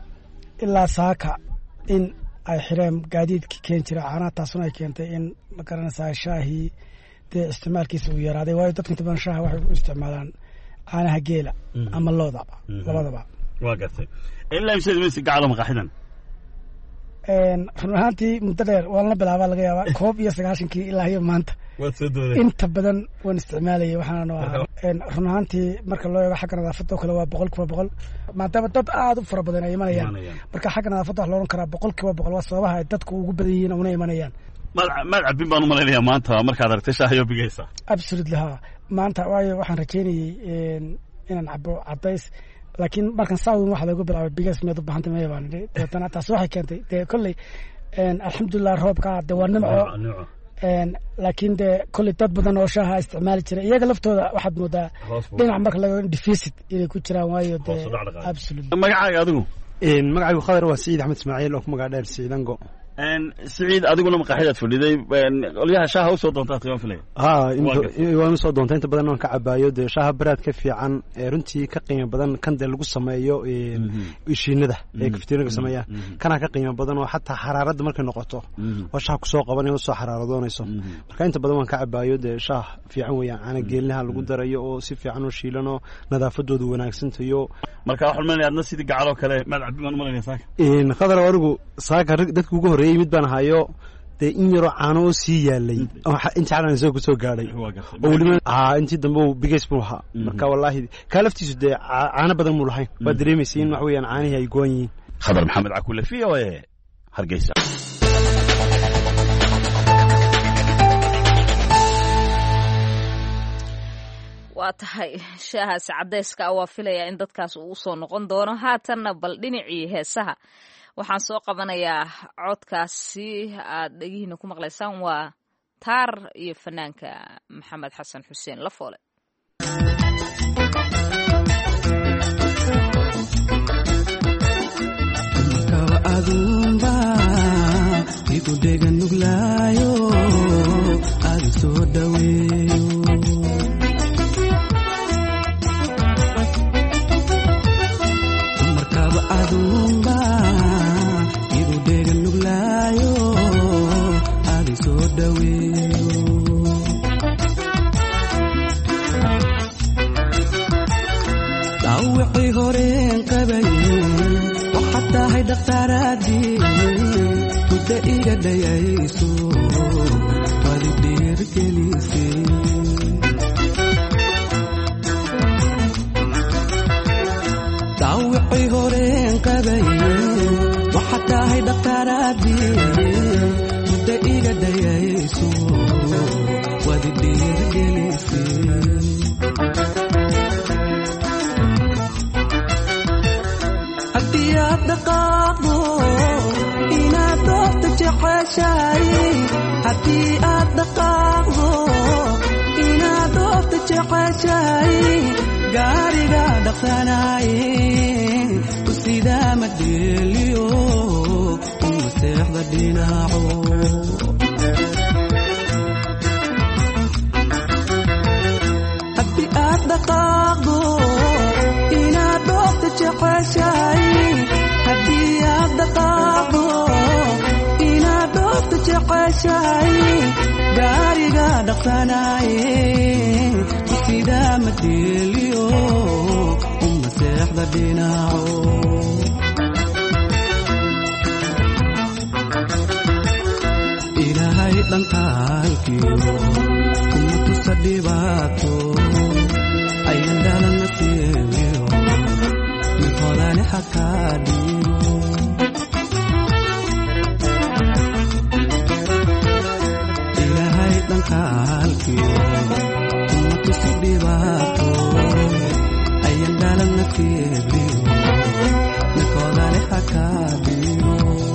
[SPEAKER 13] ilaa saaka in ay xireen gaadiidkii keen jira caanaha taasuna ay keentay in ma garanaysaa shaahii dee isticmaalkiisa uu yaraaday waayo dadka inta badan shaaha waxay u isticmaalaan caanaha geela ama looda labadaba
[SPEAKER 9] waa gartay ilaa imseed maysi gacalo maqaaxidan
[SPEAKER 13] run ahaantii muddo dheer waan la bilaabaa laga yaabaa koob iyo sagaashankii ilaa iyo maanta inta badan waan isticmaalayay waxaana ahaa run ahaantii marka loo eego xagga nadaafadda oo kale waa boqol kiiba boqol maadaama dad aad u fara badan ay imanayaan marka xagga nadaafadda wax loohan karaa boqol kiiba boqol waa sababaha ay dadku ugu badan yihiin una imanayaan
[SPEAKER 9] maad cabin baan u malaynayaa maanta markaad aragtay shaahiyo bigaysa
[SPEAKER 13] absolutely ha maanta waayo waxaan rajeynayay inaan cabo cadays laakiin markan saawin waxa lagu bilaabay bigas meed u baahantay maya baan idhi deetana taas waxay keentay dee kolley alxamdulilah roobka dee waa nimco laakiin dee kolley dad badan oo shaaha isticmaali jiray iyaga laftooda waxaad moodaa dhinac marka laga deficit inay ku jiraan waayo dee absolutely
[SPEAKER 9] magacaaga adigu
[SPEAKER 14] magacaygu khadar waa Saciid Axmed Ismaaciil oo ku magac dheer Siidango
[SPEAKER 9] Saciid adiguna maqaaxidaad fadhiday qolyaha shaaha u soo doontaa qiimo filay
[SPEAKER 14] ha waan u soo doontay inta badan aan ka cabaayo de shaaha baraad ka fiican ee runtii ka qiimo badan kan de lagu sameeyo ee ishiinada ee kaftiirka sameeya kana ka qiimo badan oo xataa xaraaradda markay noqoto oo shaaha ku soo qabanay oo soo xaraaradoonayso marka inta badan waan ka cabaayo de shaah fiican weeyaan ana geelnaha lagu darayo oo si fiican oo shiilano nadaafadoodu wanaagsan tayo
[SPEAKER 9] marka wax xulmeenaadna sidii gacalo kale maad cabin baan u malaynayaa saaka
[SPEAKER 14] in khadar warigu saaka dadku ugu horeeyay mid baan hayo dee in yaroo caano oo sii yaalay inta calan soo ku soo gaadhay oo weliba aa intii dambe uu bigays buu ahaa marka wallaahi ka laftiisu dee caano badan muu lahayn waa dareemaysa in wax weeyaan caanihii ay go'an yihiin
[SPEAKER 9] khadar maxamed cakule v o a hargeysa
[SPEAKER 3] waa tahay shaahaasi cadayska waa filayaa in dadkaas uu usoo noqon doono haatanna bal dhinacii heesaha waxaan soo qabanayaa codkaasi aad dhegihiina ku maqlaysaan waa taar iyo fanaanka maxamed xasan xuseen Lafoole.
[SPEAKER 15] adumba iku dega nuglayo adi soo dhaweeyo markaba adumba iku dega nuglayo adi soo dhaweeyo dawixii horeen qabayo waxatahay dhaqtaaraadii mudda iga dhayayso wadi dhiirgelisay dawixii horeen qabaye waxatahay dhaqtaaraadii mudda iga dhayayso wadi dhiirgelisay dhaqaaqdo inaad doorta jeceshahay haddii aad dhaqaaqdo inaad doorta jeceshahay gaariga dhaqsanaaye u sidaa madheeliyo uma seexda dhinaco haddii aad dhaqaaqdo inaad doorta jeceshahay haddii aad dhaqaaqdo inaad doorta jeceshahay gaariga dhaqsanaaye sidaa madheeliyo uma seexda dhinaco ilaahay dhankaalkiyo kuma tusa dhibaato ayan dhalana seegiyo mid hodane hakaadhiyo ilaahay dhankaalkiyo kuma tusa dhibaato ayan dhalana seegiyo mid hodane hakaadhiyo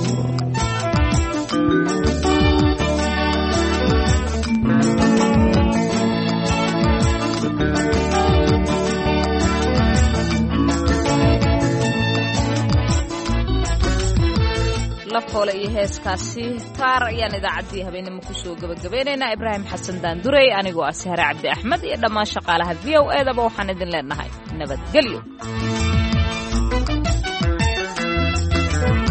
[SPEAKER 3] Lafoole iyo heeskaasi taar ayaan idaacaddii habeenimo ku soo gabagabeynaynaa Ibraahim Xasan Daandurey anigoo ah Sahra Cabdi Axmed iyo dhammaan shaqaalaha V O A daba waxaan idin leenahay nabadgelyo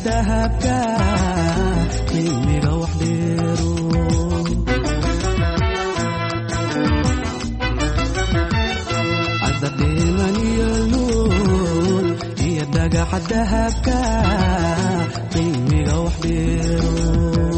[SPEAKER 15] dahabka qiimiga wax dheero adadhiman iyo luul iyo dhagaxa dahabka qiimiga wax dheero